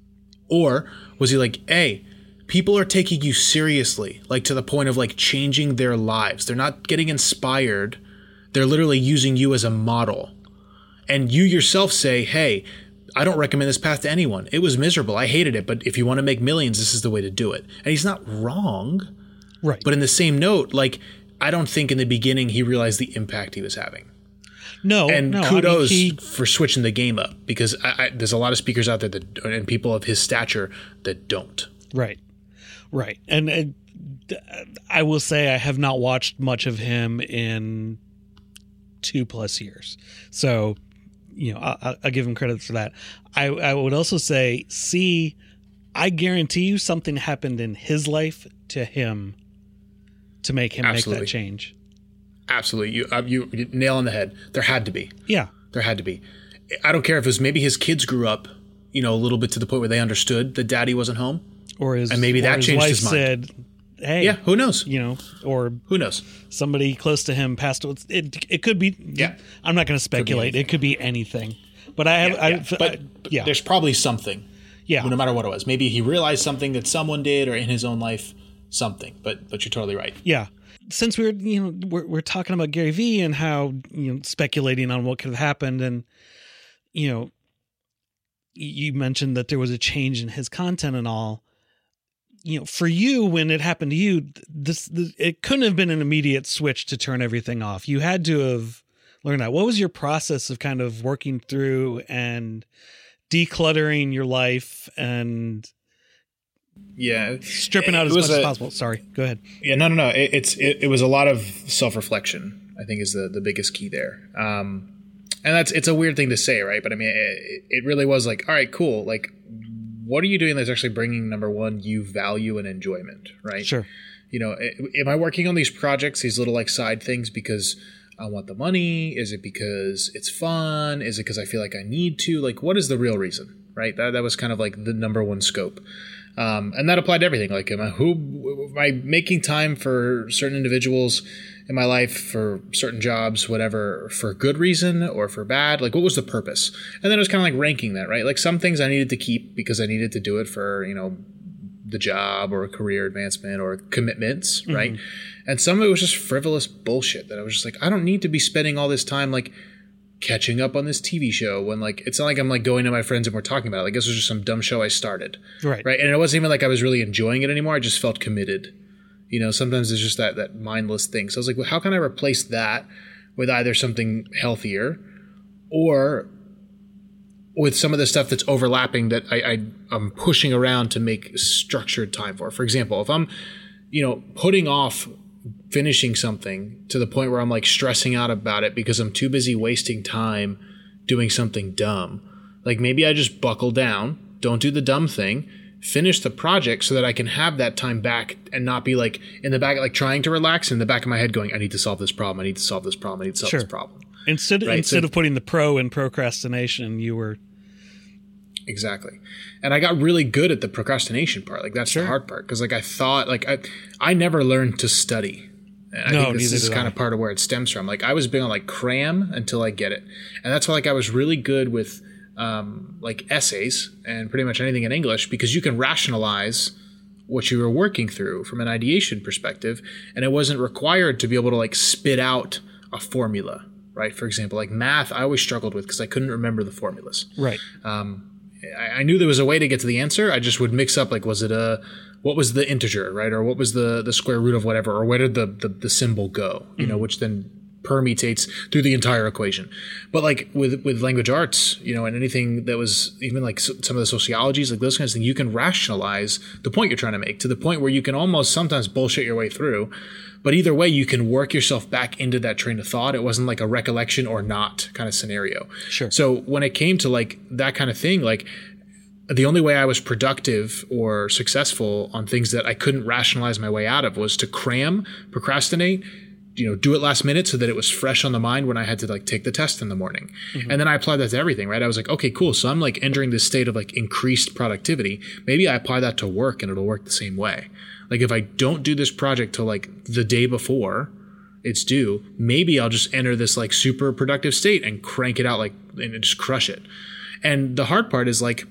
B: Or was he like, hey, people are taking you seriously, like to the point of like changing their lives. They're not getting inspired. They're literally using you as a model. And you yourself say, hey, I don't recommend this path to anyone. It was miserable. I hated it. But if you want to make millions, this is the way to do it. And he's not wrong.
A: Right.
B: But in the same note, like, I don't think in the beginning he realized the impact he was having.
A: No,
B: and
A: no,
B: kudos
A: I mean, he,
B: for switching the game up, because I, I, there's a lot of speakers out there that, and people of his stature that don't.
A: Right, right. And uh, I will say I have not watched much of him in two plus years. So, you know, I, I'll give him credit for that. I, I would also say, see, I guarantee you something happened in his life to him to make him
B: Absolutely.
A: make that change.
B: Absolutely. You, uh, you you nail on the head. There had to be.
A: Yeah.
B: There had to be. I don't care if it was maybe his kids grew up, you know, a little bit to the point where they understood that daddy wasn't home.
A: Or his,
B: and maybe that
A: his
B: changed
A: wife
B: his mind.
A: Said, hey.
B: Yeah, who knows?
A: You know, or
B: who knows?
A: Somebody close to him passed away. It, it could be.
B: Yeah.
A: I'm not going to speculate. Could it could be anything. But I have.
B: Yeah,
A: I,
B: yeah. But,
A: I,
B: but
A: yeah.
B: there's probably something.
A: Yeah.
B: No matter what it was. Maybe he realized something that someone did, or in his own life, something. But but you're totally right.
A: Yeah. Since we're you know we're we're talking about Gary Vee and how, you know, speculating on what could have happened, and you know, you mentioned that there was a change in his content and all. You know, for you, when it happened to you, this, this it couldn't have been an immediate switch to turn everything off. You had to have learned that. What was your process of kind of working through and decluttering your life and
B: yeah
A: stripping out as much a, as possible? Sorry, go ahead.
B: Yeah, no, no, no. It, it's it, it was a lot of self-reflection, I think, is the the biggest key there. Um, and that's it's a weird thing to say, right? But I mean, it, it really was like, all right, cool. Like, what are you doing that's actually bringing, number one, you value and enjoyment, right?
A: Sure.
B: You know, am I working on these projects, these little like side things because I want the money? Is it because it's fun? Is it because I feel like I need to? Like, what is the real reason, right? That that was kind of like the number one scope. Um, and that applied to everything. Like, am I, who, am I making time for certain individuals in my life, for certain jobs, whatever, for good reason or for bad? Like, what was the purpose? And then it was kind of like ranking that, right? Like, some things I needed to keep because I needed to do it for, you know, the job or career advancement or commitments, right? Mm-hmm. And some of it was just frivolous bullshit that I was just like, I don't need to be spending all this time, like, catching up on this T V show when like it's not like I'm like going to my friends and we're talking about it. Like this was just some dumb show I started.
A: Right.
B: Right. And it wasn't even like I was really enjoying it anymore. I just felt committed. You know, sometimes it's just that that mindless thing. So I was like, well, how can I replace that with either something healthier or with some of the stuff that's overlapping that I, I I'm pushing around to make structured time for. For example, if I'm, you know, putting off finishing something to the point where I'm like stressing out about it because I'm too busy wasting time doing something dumb. Like maybe I just buckle down, don't do the dumb thing, finish the project so that I can have that time back and not be like in the back, like trying to relax in the back of my head going, I need to solve this problem. I need to solve this problem. I need to solve
A: sure.
B: this problem.
A: Instead,
B: right?
A: instead
B: so,
A: of putting the pro in procrastination, you were.
B: Exactly. And I got really good at the procrastination part. Like that's sure. the hard part. Cause like I thought like I, I never learned to study. And I
A: no,
B: think this is kind
A: I.
B: of part of where it stems from. Like I was being on like cram until I get it. And that's why like I was really good with um, like essays and pretty much anything in English because you can rationalize what you were working through from an ideation perspective. And it wasn't required to be able to like spit out a formula, right? For example, like math, I always struggled with because I couldn't remember the formulas.
A: Right.
B: Um, I, I knew there was a way to get to the answer. I just would mix up like, was it a, what was the integer, right? Or what was the, the square root of whatever, or where did the, the, the symbol go, you mm-hmm. know, which then permutates through the entire equation. But like with, with language arts, you know, and anything that was even like so, some of the sociologies, like those kinds of things, you can rationalize the point you're trying to make to the point where you can almost sometimes bullshit your way through. But either way, you can work yourself back into that train of thought. It wasn't like a recollection or not kind of scenario.
A: Sure.
B: So when it came to like that kind of thing, like the only way I was productive or successful on things that I couldn't rationalize my way out of was to cram, procrastinate, you know, do it last minute so that it was fresh on the mind when I had to like take the test in the morning. Mm-hmm. And then I applied that to everything, right? I was like, okay, cool. So I'm like entering this state of like increased productivity. Maybe I apply that to work and it'll work the same way. Like if I don't do this project till like the day before it's due, maybe I'll just enter this like super productive state and crank it out like and just crush it. And the hard part is like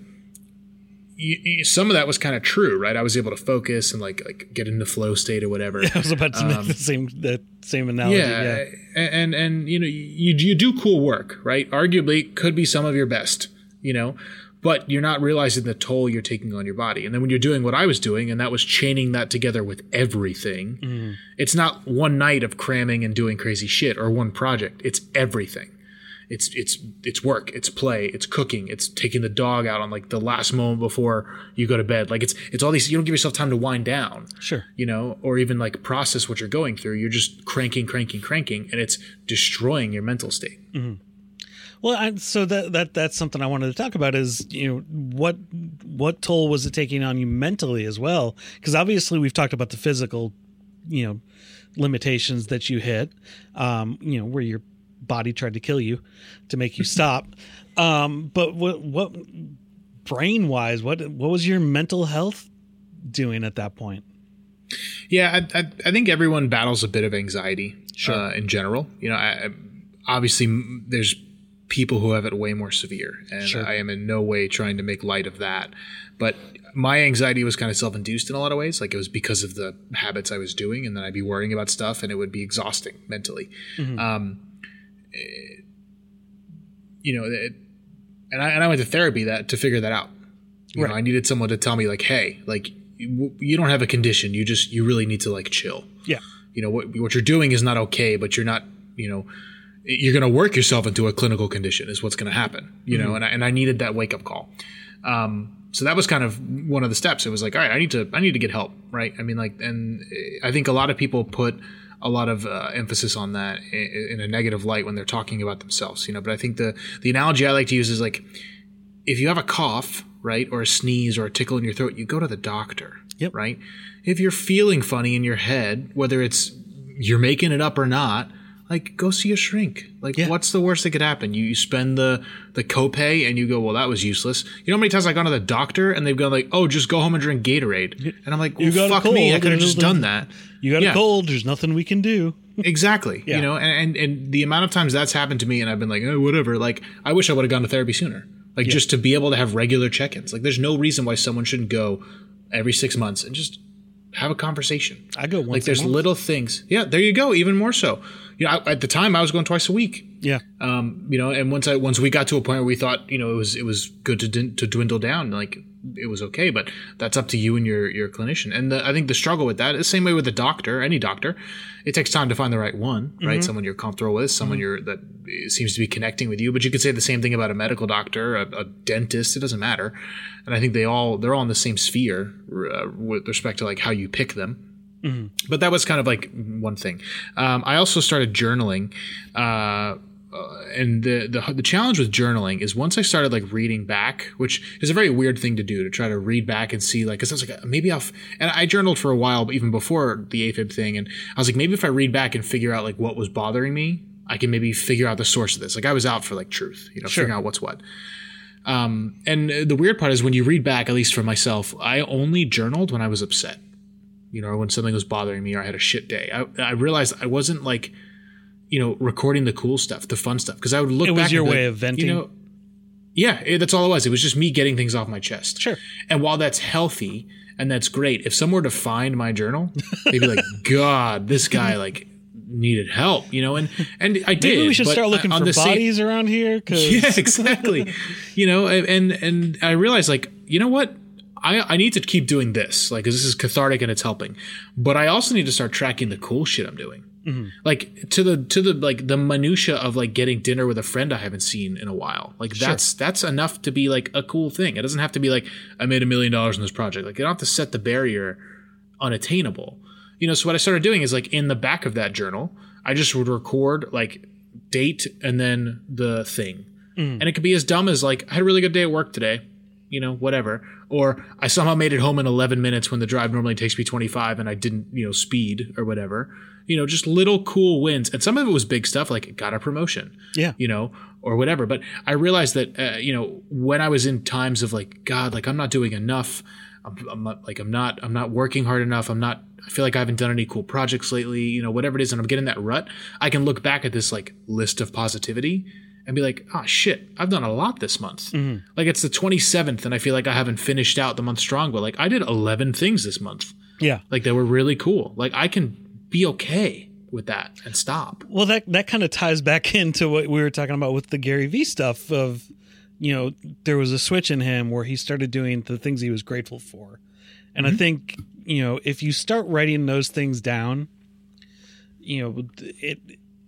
B: you, you, some of that was kind of true, right? I was able to focus and like like get into flow state or whatever.
A: I was about to um, make the same that same analogy.
B: Yeah,
A: yeah,
B: and, and and you know you you do cool work, right? Arguably, could be some of your best, you know. But you're not realizing the toll you're taking on your body. And then when you're doing what I was doing, and that was chaining that together with everything, mm. it's not one night of cramming and doing crazy shit or one project. It's everything. It's it's it's work, it's play, it's cooking, it's taking the dog out on like the last moment before you go to bed. Like it's it's all these, you don't give yourself time to wind down.
A: Sure. You
B: know, or even like process what you're going through. You're just cranking, cranking, cranking, and it's destroying your mental state.
A: Mm-hmm. Well, I, so that that that's something I wanted to talk about is, you know, what what toll was it taking on you mentally as well? Because obviously we've talked about the physical, you know, limitations that you hit, um, you know, where your body tried to kill you to make you stop. Um, but what what brain wise, what what was your mental health doing at that point?
B: Yeah, I I, I think everyone battles a bit of anxiety
A: sure.
B: uh, in general. You know, I, I, obviously there's people who have it way more severe, and
A: sure.
B: I am in no way trying to make light of that. But my anxiety was kind of self-induced in a lot of ways. Like it was because of the habits I was doing, and then I'd be worrying about stuff, and it would be exhausting mentally. Mm-hmm. Um, it, you know, it, and I and I went to therapy that to figure that out. You right. know, I needed someone to tell me like, hey, like you, you don't have a condition. You just you really need to like chill.
A: Yeah.
B: You know what what you're doing is not okay, but you're not. You know. You're going to work yourself into a clinical condition is what's going to happen, you mm-hmm. know, and I, and I needed that wake up call. Um, so that was kind of one of the steps. It was like, all right, I need to, I need to get help. Right. I mean, like, and I think a lot of people put a lot of uh, emphasis on that in, in a negative light when they're talking about themselves, you know, but I think the, the analogy I like to use is like, if you have a cough, right, or a sneeze or a tickle in your throat, you go to the doctor,
A: yep.
B: right? If you're feeling funny in your head, whether it's you're making it up or not, like, go see a shrink. Like, yeah. what's the worst that could happen? You, you spend the, the copay and you go, well, that was useless. You know how many times I've gone to the doctor and they've gone like, oh, just go home and drink Gatorade. And I'm like, well, fuck me. I could have just done that.
A: You got
B: yeah.
A: a cold. There's nothing we can do.
B: Exactly. Yeah. You know, and, and, and the amount of times that's happened to me and I've been like, oh, whatever. Like, I wish I would have gone to therapy sooner. Like, yeah. just to be able to have regular check-ins. Like, there's no reason why someone shouldn't go every six months and just have a conversation.
A: I go once
B: Like, there's
A: a month.
B: little things. Yeah, there you go. Even more so. You know, I, at the time, I was going twice a week.
A: Yeah.
B: Um, you know, and once I once we got to a point where we thought, you know, it was it was good to to dwindle down, like it was okay, but that's up to you and your your clinician. And the, I think the struggle with that is the same way with the doctor, any doctor. It takes time to find the right one, right? Mm-hmm. Someone you're comfortable with, someone mm-hmm. you're that seems to be connecting with you. But you could say the same thing about a medical doctor, a, a dentist. It doesn't matter. And I think they all they're all in the same sphere uh, with respect to like how you pick them. Mm-hmm. But that was kind of like one thing. Um, I also started journaling. Uh, Uh, and the, the the challenge with journaling is once I started like reading back, which is a very weird thing to do, to try to read back and see like, cause I was like, maybe I'll, f-, and I journaled for a while, but even before the AFib thing. And I was like, maybe if I read back and figure out like what was bothering me, I can maybe figure out the source of this. Like I was out for like truth, you know, sure. figuring out what's what. Um, and the weird part is when you read back, at least for myself, I only journaled when I was upset, you know, or when something was bothering me or I had a shit day. I, I realized I wasn't like, you know, recording the cool stuff, the fun stuff. Because I would look back. It
A: was your
B: way
A: way of venting.
B: You know, yeah, it, that's all it was. It was just me getting things off my chest.
A: Sure.
B: And while that's healthy and that's great, if someone were to find my journal, they'd be like, God, this guy like needed help, you know? And and I did.
A: Maybe we should start looking
B: on
A: for
B: the
A: bodies
B: same,
A: around here. Cause...
B: Yeah, exactly. You know, and and I realized like, you know what? I, I need to keep doing this, like, 'cause this is cathartic and it's helping. But I also need to start tracking the cool shit I'm doing. Mm-hmm. Like to the to the like the minutia of like getting dinner with a friend I haven't seen in a while. Like that's sure. that's enough to be like a cool thing. It doesn't have to be like I made a million dollars in this project. Like you don't have to set the barrier unattainable. You know, so what I started doing is like in the back of that journal, I just would record like date and then the thing. Mm. And it could be as dumb as like I had a really good day at work today. You know, whatever. Or I somehow made it home in eleven minutes when the drive normally takes me twenty-five and I didn't, you know, speed or whatever. You know, just little cool wins. And some of it was big stuff like got a promotion.
A: Yeah.
B: You know, or whatever. But I realized that, uh, you know, when I was in times of like, God, like I'm not doing enough. I'm, I'm not, like, I'm not, I'm not working hard enough. I'm not, I feel like I haven't done any cool projects lately, you know, whatever it is. And I'm getting that rut. I can look back at this like list of positivity and be like, oh shit, I've done a lot this month. Mm-hmm. Like it's the twenty-seventh and I feel like I haven't finished out the month strong, but like I did eleven things this month.
A: Yeah.
B: Like they were really cool. Like I can be okay with that and stop.
A: Well, that, that kind of ties back into what we were talking about with the Gary Vee stuff of, you know, there was a switch in him where he started doing the things he was grateful for. And mm-hmm. I think, you know, if you start writing those things down, you know, it,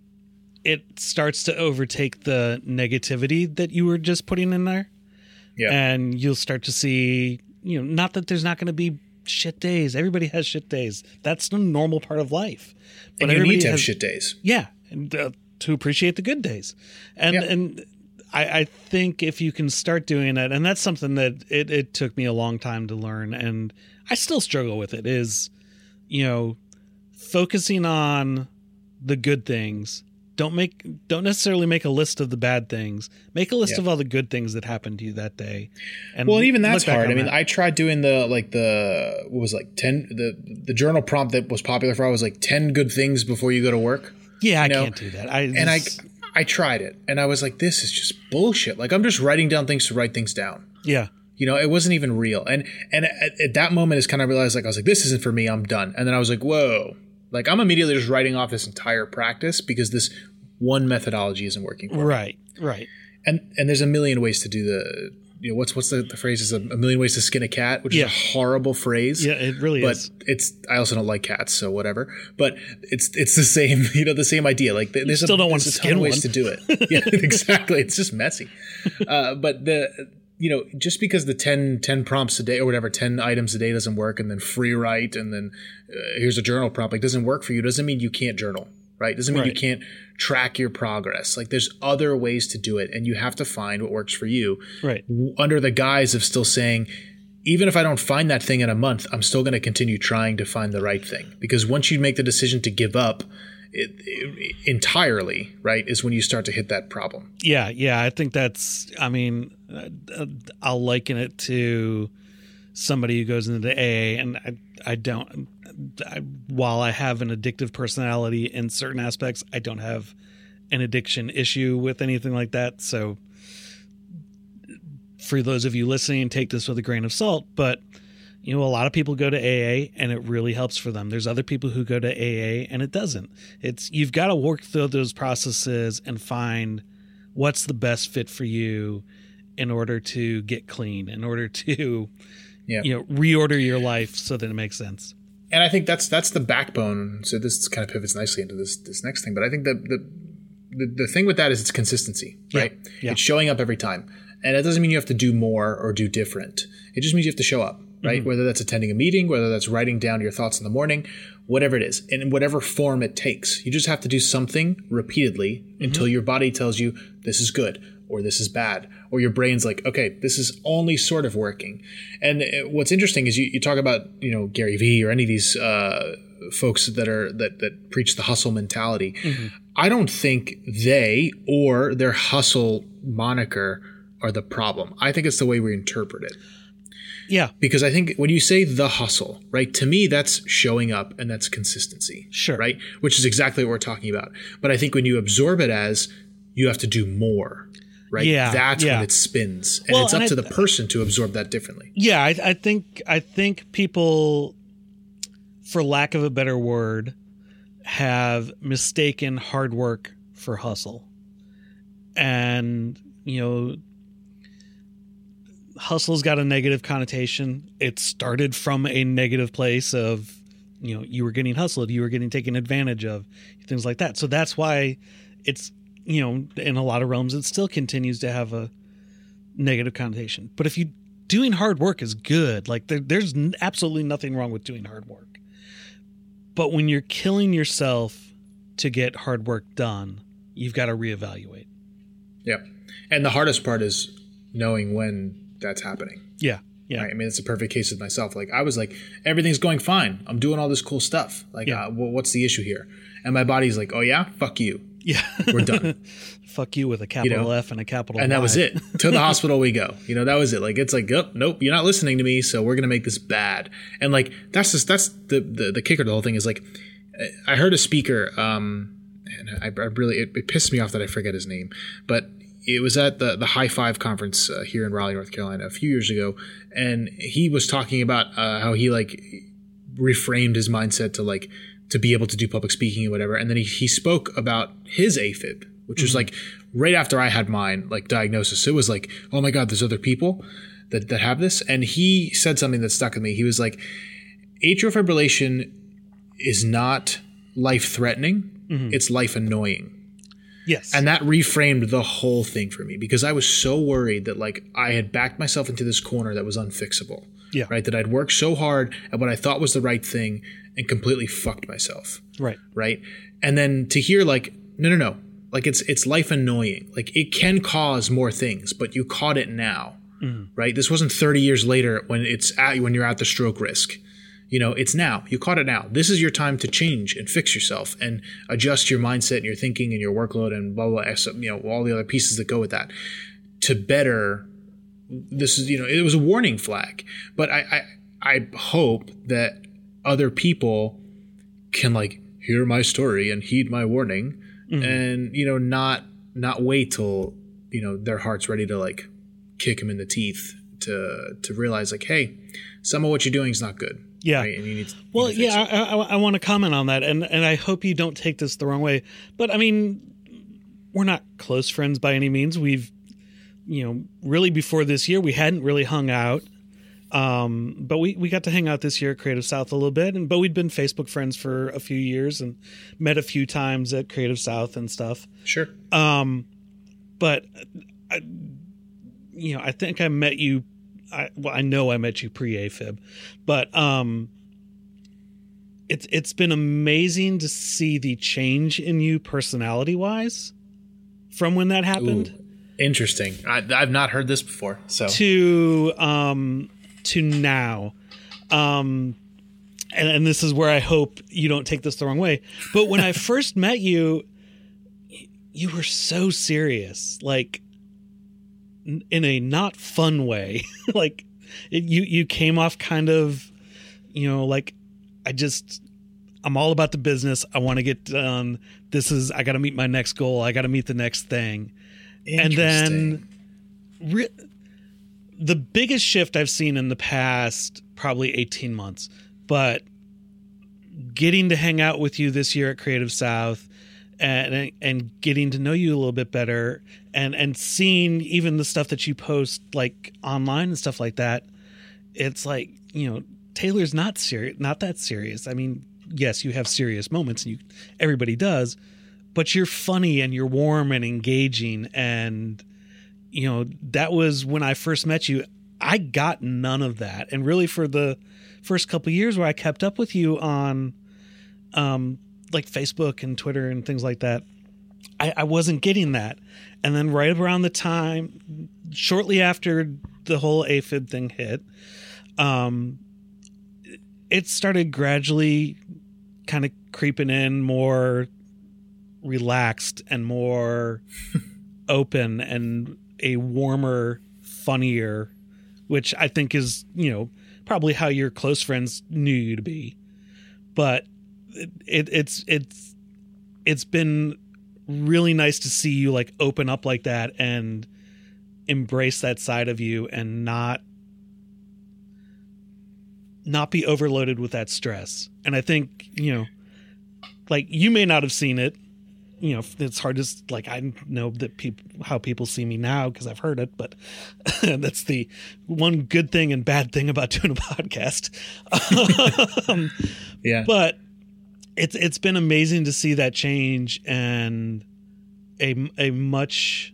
A: it starts to overtake the negativity that you were just putting in there.
B: Yeah.
A: And you'll start to see, you know, not that there's not going to be shit days. Everybody has shit days. That's the normal part of life.
B: But and you need to have has, shit days.
A: Yeah. And, uh, to appreciate the good days. And, yeah. and I, I think if you can start doing it, and that's something that it, it took me a long time to learn, and I still struggle with it, is, you know, focusing on the good things. Don't make, don't necessarily make a list of the bad things. Make a list yeah. of all the good things that happened to you that day. And
B: well, and even that's hard. I mean, that. I tried doing the, like the, what was it, like ten, the, the journal prompt that was popular for I was like ten good things before you go to work.
A: Yeah.
B: You know?
A: I can't do that. I
B: and just, I, I tried it and I was like, this is just bullshit. Like I'm just writing down things to write things down.
A: Yeah.
B: You know, it wasn't even real. And, and at, at that moment is kind of realized like, I was like, this isn't for me. I'm done. And then I was like, whoa, like I'm immediately just writing off this entire practice because this one methodology isn't working for
A: right,
B: me.
A: Right, right.
B: And and there's a million ways to do the, you know, what's what's the, the phrase is a, a million ways to skin a cat, which
A: yeah.
B: is a horrible phrase.
A: Yeah, it really
B: but
A: is.
B: But it's, I also don't like cats, so whatever. But it's it's the same, you know, the same idea. Like there's
A: you still
B: a,
A: don't want
B: there's
A: to
B: a ton
A: skin
B: of ways
A: one.
B: to do it. Yeah, exactly. It's just messy. Uh, but the, you know, just because the ten, ten prompts a day or whatever, ten items a day doesn't work, and then free write, and then uh, here's a journal prompt, like doesn't work for you, doesn't mean you can't journal. Right? Doesn't mean right. you can't track your progress. Like there's other ways to do it, and you have to find what works for you.
A: Right.
B: W- under the guise of still saying, even if I don't find that thing in a month, I'm still going to continue trying to find the right thing. Because once you make the decision to give up it, it, entirely, right, is when you start to hit that problem.
A: Yeah. Yeah. I think that's, I mean, uh, I'll liken it to somebody who goes into A A, and I, I don't, I, while I have an addictive personality in certain aspects, I don't have an addiction issue with anything like that. So for those of you listening, take this with a grain of salt. But, You know, a lot of people go to A A and it really helps for them. There's other people who go to A A and it doesn't. It's you've got to work through those processes and find what's the best fit for you in order to get clean, in order to, yeah. you know, reorder your life so that it makes sense.
B: And I think that's that's the backbone. So this kind of pivots nicely into this this next thing. But I think the the the, the thing with that is it's consistency, right? Yeah. Yeah. It's showing up every time. And it doesn't mean you have to do more or do different. It just means you have to show up, right? Mm-hmm. Whether that's attending a meeting, whether that's writing down your thoughts in the morning, whatever it is, and in whatever form it takes. You just have to do something repeatedly mm-hmm. until your body tells you this is good or this is bad, or your brain's like, okay, this is only sort of working. And what's interesting is you, you talk about, you know, Gary Vee or any of these uh, folks that are that that preach the hustle mentality. Mm-hmm. I don't think they or their hustle moniker are the problem. I think it's the way we interpret it.
A: Yeah.
B: Because I think when you say the hustle, right, to me, that's showing up and that's consistency.
A: Sure.
B: Right? Which is exactly what we're talking about. But I think when you absorb it as you have to do more, right?
A: Yeah.
B: That's
A: yeah.
B: when it spins. And
A: well,
B: it's up
A: and
B: to
A: I,
B: the person to absorb that differently.
A: Yeah. I, I think, I think people, for lack of a better word, have mistaken hard work for hustle. And, you know, hustle's got a negative connotation. It started from a negative place of, you know, you were getting hustled, you were getting taken advantage of, things like that. So that's why it's, you know, in a lot of realms, it still continues to have a negative connotation. But if you doing hard work is good, like there, there's absolutely nothing wrong with doing hard work. But when you're killing yourself to get hard work done, you've got to reevaluate.
B: Yeah. And the hardest part is knowing when that's happening.
A: Yeah. Yeah.
B: Right? I mean, it's a perfect case of myself. Like I was like, everything's going fine. I'm doing all this cool stuff. Like, yeah. uh, well, what's the issue here? And my body's like, oh yeah, fuck you.
A: Yeah.
B: We're done.
A: Fuck you with a capital
B: you know?
A: F and a capital
B: And
A: Y.
B: that was it. To the hospital we go. You know, that was it. Like, it's like, oh, nope, you're not listening to me. So we're going to make this bad. And like, that's just, that's the, the, the kicker to the whole thing is like, I heard a speaker, um, and I, I really, it, it pissed me off that I forget his name, but it was at the, the High Five conference uh, here in Raleigh, North Carolina a few years ago. And he was talking about uh, how he like reframed his mindset to like, to be able to do public speaking or whatever. And then he, he spoke about his AFib, which mm-hmm. was like right after I had mine, like diagnosis. It was like, oh my God, there's other people that, that have this. And he said something that stuck with me. He was like, atrial fibrillation is not life-threatening. Mm-hmm. It's life-annoying.
A: Yes.
B: And that reframed the whole thing for me because I was so worried that like I had backed myself into this corner that was unfixable.
A: Yeah.
B: Right. That I'd worked so hard at what I thought was the right thing and completely fucked myself.
A: Right.
B: Right. And then to hear like, no, no, no. Like it's it's life annoying. Like it can cause more things, but you caught it now. Mm-hmm. Right. This wasn't thirty years later when it's at when you're at the stroke risk. You know, it's now. You caught it now. This is your time to change and fix yourself and adjust your mindset and your thinking and your workload and blah, blah, blah, you know, all the other pieces that go with that to better. This is, you know, it was a warning flag. But I, I, I hope that other people can like hear my story and heed my warning mm-hmm. and, you know, not not wait till, you know, their heart's ready to like kick them in the teeth to to realize like, hey, some of what you're doing is not good.
A: Yeah.
B: Right? And you need to,
A: well,
B: you need to
A: yeah, I, I, I want to comment on that. And, and I hope you don't take this the wrong way. But I mean, we're not close friends by any means. We've, you know, really before this year, we hadn't really hung out. Um, but we, we got to hang out this year at Creative South a little bit. And but we'd been Facebook friends for a few years and met a few times at Creative South and stuff.
B: Sure.
A: Um, but, I, you know, I think I met you. I, well, I know I met you pre-AFib, but um, it's it's been amazing to see the change in you personality-wise from when that happened.
B: Ooh, interesting. I, I've not heard this before. So
A: to um, to now, um, and, and this is where I hope you don't take this the wrong way. But when I first met you, you were so serious, like. In a not fun way. Like it, you, you came off kind of, you know, like I just, I'm all about the business. I want to get done. This is, I got to meet my next goal. I got to meet the next thing. And then re- the biggest shift I've seen in the past probably eighteen months, but getting to hang out with you this year at Creative South and and getting to know you a little bit better and, and seeing even the stuff that you post like online and stuff like that, it's like, you know, Taylor's not serious, not that serious. I mean, yes, you have serious moments and you, everybody does, but you're funny and you're warm and engaging. And, you know, that was when I first met you. I got none of that. And really for the first couple of years where I kept up with you on, um, like Facebook and Twitter and things like that, I, I wasn't getting that. And then right around the time, shortly after the whole AFib thing hit, um, it started gradually kind of creeping in more relaxed and more open and a warmer, funnier, which I think is, you know, probably how your close friends knew you to be. But it, it it's it's it's been really nice to see you like open up like that and embrace that side of you and not not be overloaded with that stress. And I think, you know, like you may not have seen it, you know, it's hard to like, I know that people, how people see me now because I've heard it, but that's the one good thing and bad thing about doing a podcast. um,
B: yeah.
A: But it's, it's been amazing to see that change and a, a much,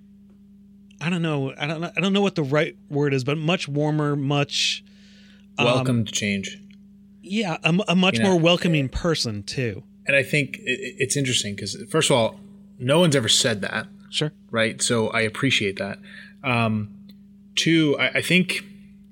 A: I don't know. I don't know. I don't know what the right word is, but much warmer, much,
B: welcome to change.
A: Yeah, a, a much you know, more welcoming person too.
B: And I think it, it's interesting because first of all, no one's ever said that.
A: Sure.
B: Right. So I appreciate that. Um, two, I, I think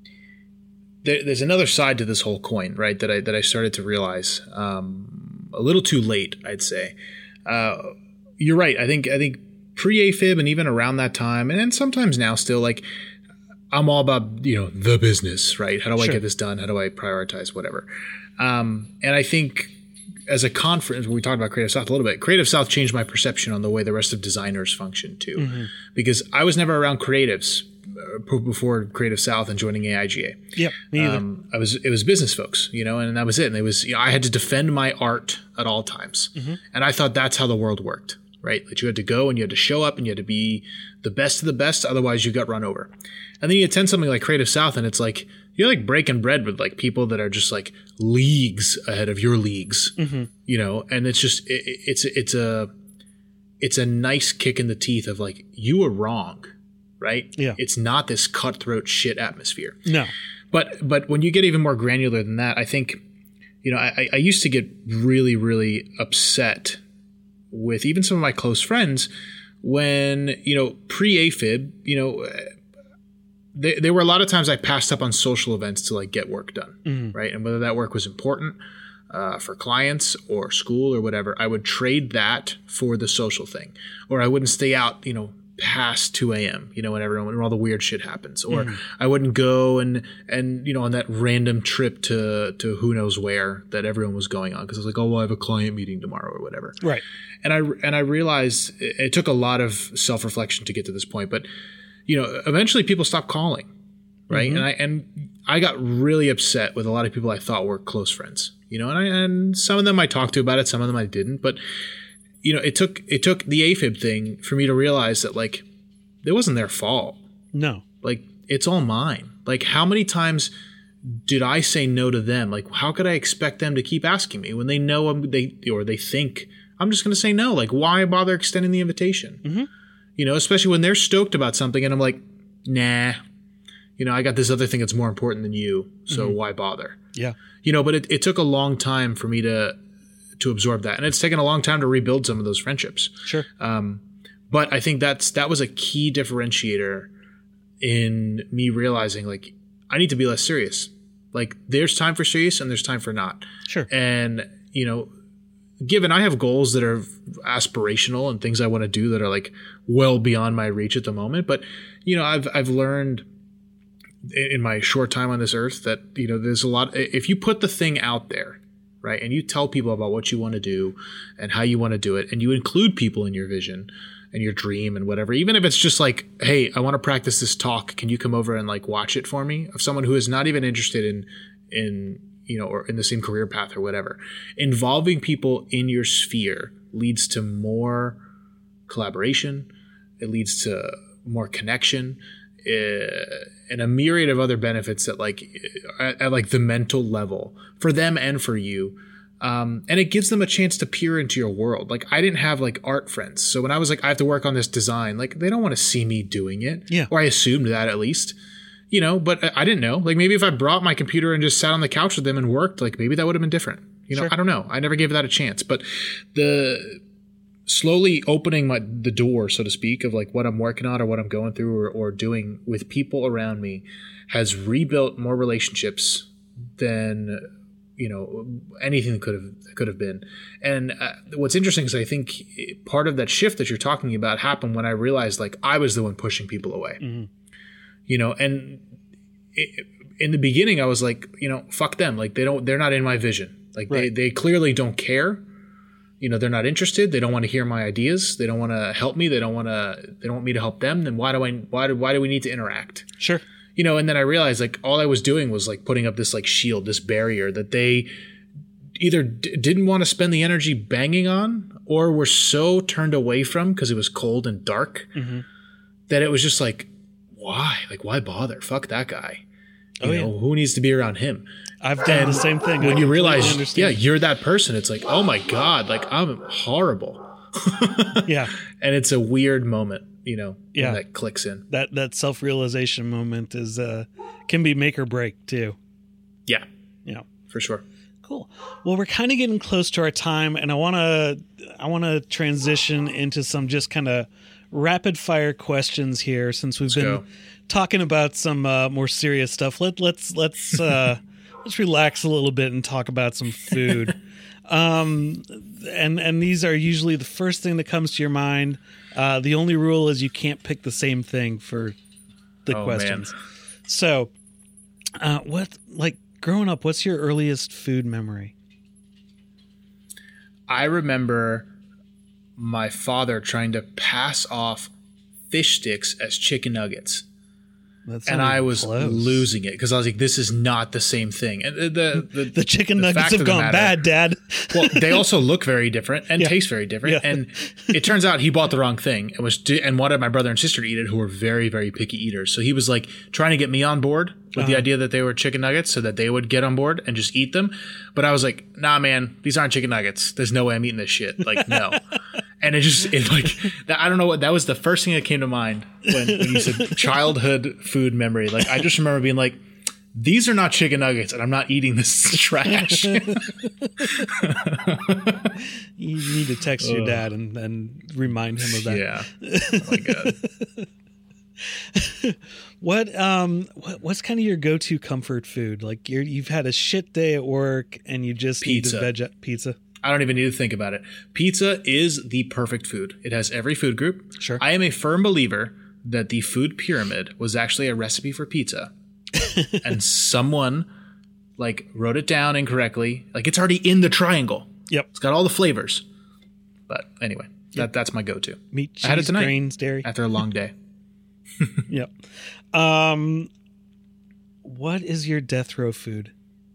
B: there, there's another side to this whole coin, right? That I that I started to realize um, a little too late, I'd say. Uh, you're right. I think I think pre-AFib and even around that time, and then sometimes now still, like. I'm all about, you know, the business, right? How do
A: sure.
B: I get this done? How do I prioritize whatever? Um, and I think as a conference, when we talked about Creative South a little bit, Creative South changed my perception on the way the rest of designers function too. Mm-hmm. Because I was never around creatives before Creative South and joining A I G A.
A: Yep, me either.
B: Um, I was, it was business folks, you know, and that was it. And it was, you know, I had to defend my art at all times. Mm-hmm. And I thought that's how the world worked, right? That you had to go and you had to show up and you had to be the best of the best. Otherwise you got run over. And then you attend something like Creative South and it's like, you're like breaking bread with like people that are just like leagues ahead of your leagues, mm-hmm. you know? And it's just, it, it's, it's a, it's a nice kick in the teeth of like, you were wrong, right?
A: Yeah.
B: It's not this cutthroat shit atmosphere.
A: No.
B: But, but when you get even more granular than that, I think, you know, I, I used to get really, really upset with even some of my close friends when, you know, pre-AFib, you know, There, there were a lot of times I passed up on social events to like get work done, mm-hmm. right? And whether that work was important uh, for clients or school or whatever, I would trade that for the social thing, or I wouldn't stay out, you know, past two a.m. You know, when everyone, when all the weird shit happens, or mm-hmm. I wouldn't go and and you know on that random trip to to who knows where that everyone was going on because I was like, oh, well, I have a client meeting tomorrow or whatever,
A: right?
B: And I and I realized it, it took a lot of self reflection to get to this point, but. You know, eventually people stopped calling, right? Mm-hmm. And I and I got really upset with a lot of people I thought were close friends. You know, and I and some of them I talked to about it, some of them I didn't. But you know, it took it took the AFib thing for me to realize that like it wasn't their fault.
A: No,
B: like it's all mine. Like how many times did I say no to them? Like how could I expect them to keep asking me when they know I'm, they or they think I'm just going to say no? Like why bother extending the invitation? Mm-hmm. You know, especially when they're stoked about something and I'm like, nah, you know, I got this other thing that's more important than you. So mm-hmm. why bother?
A: Yeah.
B: You know, but it, it took a long time for me to to absorb that. And it's taken a long time to rebuild some of those friendships.
A: Sure.
B: Um, but I think that's that was a key differentiator in me realizing like I need to be less serious. Like there's time for serious and there's time for not.
A: Sure.
B: And, you know, given I have goals that are aspirational and things I want to do that are like well beyond my reach at the moment. But, you know, I've, I've learned in my short time on this earth that, you know, there's a lot, if you put the thing out there, right. And you tell people about what you want to do and how you want to do it, and you include people in your vision, and your dream and whatever, even if it's just like, hey, I want to practice this talk. Can you come over and like watch it for me? Of someone who is not even interested in, in, you know, or in the same career path or whatever. Involving people in your sphere leads to more collaboration. It leads to more connection, uh, and a myriad of other benefits that like at, at like the mental level for them and for you. Um, and it gives them a chance to peer into your world. Like I didn't have like art friends. So when I was like, I have to work on this design, like they don't want to see me doing it.
A: Yeah.
B: Or I assumed that at least, you know, but I didn't know. Like maybe if I brought my computer and just sat on the couch with them and worked, like maybe that would have been different. You know,
A: Sure.
B: I don't know. I never gave that a chance, but the slowly opening my the door, so to speak, of like what I'm working on or what I'm going through or, or doing with people around me has rebuilt more relationships than, you know, anything that could have could have been. And uh, what's interesting is I think part of that shift that you're talking about happened when I realized like I was the one pushing people away. Mm-hmm. You know, and it, in the beginning I was like, you know, fuck them. Like they don't, they're not in my vision. Like right. they, they clearly don't care. You know, they're not interested. They don't want to hear my ideas. They don't want to help me. They don't want to, they don't want me to help them. Then why do I, why do, why do we need to interact?
A: Sure.
B: You know, and then I realized like all I was doing was like putting up this like shield, this barrier that they either d- didn't want to spend the energy banging on or were so turned away from because it was cold and dark mm-hmm. that it was just like, why? Like, why bother? Fuck that guy. You
A: oh,
B: know,
A: yeah.
B: Who needs to be around him?
A: I've done and the same thing.
B: When
A: I
B: you realize,
A: understand.
B: yeah, you're that person, it's like, oh my God, like I'm horrible.
A: Yeah.
B: And it's a weird moment, you know,
A: yeah.
B: when that clicks in.
A: That that self-realization moment is uh can be make or break too.
B: Yeah.
A: Yeah.
B: For sure.
A: Cool. Well, we're kind of getting close to our time, and I want to I want to transition into some just kind of rapid fire questions here since we've
B: Let's
A: been
B: go.
A: talking about some uh, more serious stuff. Let let's let's uh, let's relax a little bit and talk about some food. um, and and these are usually the first thing that comes to your mind. Uh, the only rule is you can't pick the same thing for the
B: oh,
A: questions.
B: Man.
A: So, uh, what like growing up? What's your earliest food memory?
B: I remember my father trying to pass off fish sticks as chicken nuggets. And I was
A: close.
B: losing it because I was like, this is not the same thing. And the the, the,
A: the chicken
B: the
A: nuggets have gone matter, bad, Dad.
B: Well, they also look very different and
A: yeah.
B: taste very different.
A: Yeah.
B: And it turns out he bought the wrong thing and was and wanted my brother and sister to eat it, who were very, very picky eaters. So he was like trying to get me on board with uh-huh. the idea that they were chicken nuggets so that they would get on board and just eat them. But I was like, nah, man, these aren't chicken nuggets. There's no way I'm eating this shit. Like, no. And it just, it like, I don't know what, that was the first thing that came to mind when, when you said childhood food memory. Like, I just remember being like, these are not chicken nuggets and I'm not eating this trash.
A: You need to text your dad and, and remind him of that.
B: Yeah. Oh my God.
A: What, um, what, what's kind of your go-to comfort food? Like you're, you've had a shit day at work and you just
B: pizza.
A: eat a veg pizza.
B: I don't even need to think about it. Pizza is the perfect food. It has every food group.
A: Sure.
B: I am a firm believer that the food pyramid was actually a recipe for pizza. And someone like wrote it down incorrectly. Like it's already in the triangle.
A: Yep.
B: It's got all the flavors. But anyway, yep. that that's my go-to.
A: Meat, cheese,
B: I had it tonight
A: grains, dairy.
B: after a long day.
A: Yep. Um, what is your death row food?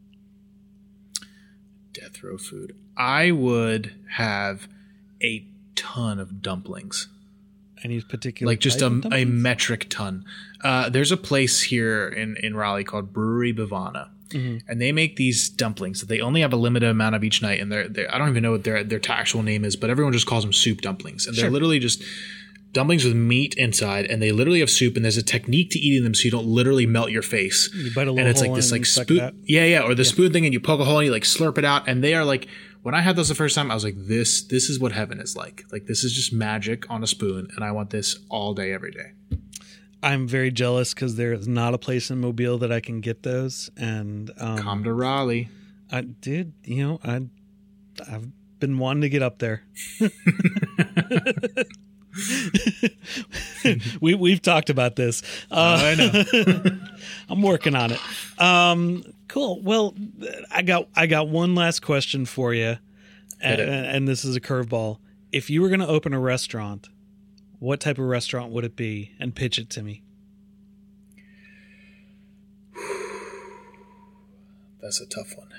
B: Death row food. I would have a ton of dumplings.
A: Any particular
B: like just
A: type
B: a, a metric ton. Uh, there's a place here in, in Raleigh called Brewery Bavana, mm-hmm. and they make these dumplings that they only have a limited amount of each night. And they're, they're I don't even know what their their actual name is, but everyone just calls them soup dumplings. And they're
A: sure.
B: literally just dumplings with meat inside, and they literally have soup. And there's a technique to eating them so you don't literally melt your face.
A: You bite a little
B: and it's
A: hole
B: like this
A: in
B: like
A: and
B: spoon, yeah, yeah, or the
A: yeah.
B: spoon thing, and you poke a hole and you like slurp it out. And they are like. When I had those the first time, I was like, this this is what heaven is like. Like, this is just magic on a spoon, and I want this all day, every day.
A: I'm very jealous because there is not a place in Mobile that I can get those. And um,
B: come to Raleigh.
A: I did, you know, I, I've been wanting to get up there. we, we've talked about this. Uh,
B: oh, I know.
A: I'm working on it. Um, cool. Well, I got I got one last question for you, and, and this is a curveball. If you were going to open a restaurant, what type of restaurant would it be? And pitch it to me.
B: That's a tough one.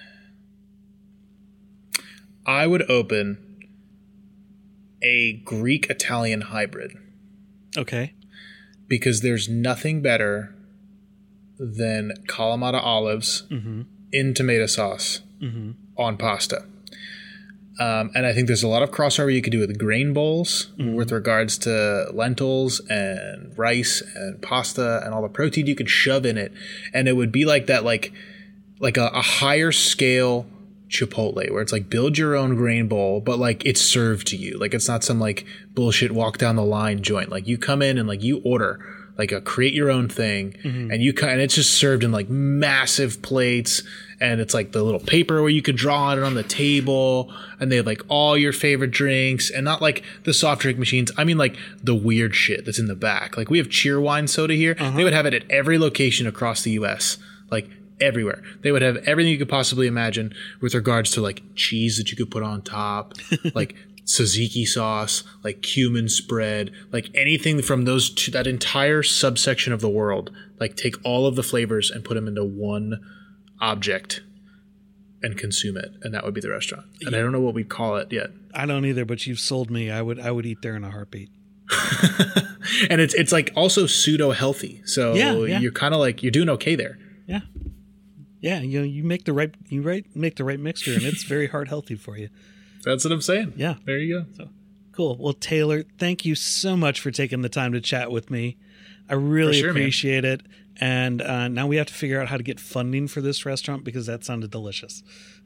B: I would open a Greek-Italian hybrid.
A: Okay.
B: Because there's nothing better than Kalamata olives mm-hmm. in tomato sauce mm-hmm. on pasta. Um, and I think there's a lot of crossover you could do with grain bowls mm-hmm. with regards to lentils and rice and pasta and all the protein you could shove in it. And it would be like that, like like a, a higher scale Chipotle where it's like build your own grain bowl, but like it's served to you. Like it's not some like bullshit walk down the line joint. Like you come in and like you order like a create your own thing mm-hmm. and you kind and it's just served in like massive plates. And it's like the little paper where you could draw on it on the table. And they have like all your favorite drinks and not like the soft drink machines. I mean like the weird shit that's in the back. Like we have Cheerwine soda here. Uh-huh. They would have it at every location across the U S. Like everywhere. They would have everything you could possibly imagine with regards to like cheese that you could put on top, like tzatziki sauce, like cumin spread, like anything from those two, that entire subsection of the world. Like take all of the flavors and put them into one object and consume it, and that would be the restaurant. And yeah. I don't know what we'd call it yet.
A: I don't either, but you've sold me. I would I would eat there in a heartbeat.
B: And it's it's like also pseudo healthy, so yeah, yeah. you're kind of like you're doing okay there.
A: Yeah, yeah. You know, you make the right you right make the right mixture, and it's very heart healthy for you.
B: That's what I'm saying.
A: Yeah,
B: there you go.
A: So cool. Well, Taylor, thank you so much for taking the time to chat with me. I really sure, appreciate man. it. And uh, now we have to figure out how to get funding for this restaurant because that sounded delicious.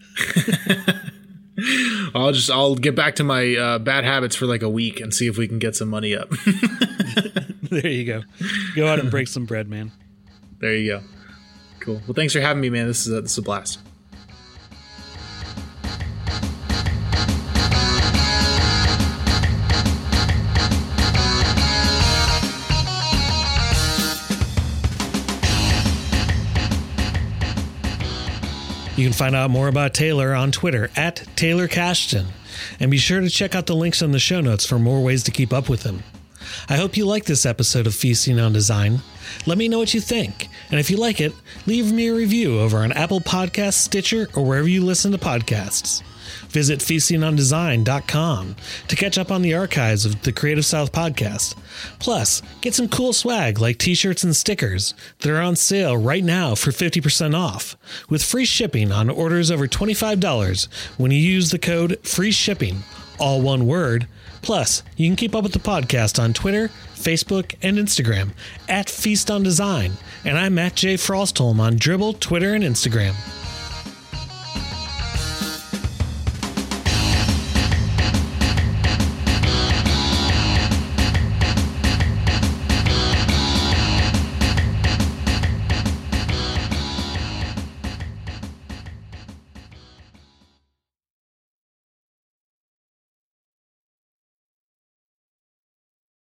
B: I'll just I'll get back to my uh, bad habits for like a week and see if we can get some money up.
A: There you go. Go out and break some bread, man.
B: There you go. Cool. Well, thanks for having me, man. This is a, this is a blast.
A: You can find out more about Taylor on Twitter at Taylor Cashton, and be sure to check out the links in the show notes for more ways to keep up with him. I hope you like this episode of Feasting on Design. Let me know what you think, and if you like it, leave me a review over on Apple Podcasts, Stitcher, or wherever you listen to podcasts. Visit feasting on design dot com to catch up on the archives of the Creative South podcast. Plus, get some cool swag like t-shirts and stickers that are on sale right now for fifty percent off, with free shipping on orders over twenty-five dollars when you use the code FREESHIPPING, all one word. Plus, you can keep up with the podcast on Twitter, Facebook, and Instagram at Feast on Design, and I'm at Jay Frostholm on Dribbble, Twitter, and Instagram.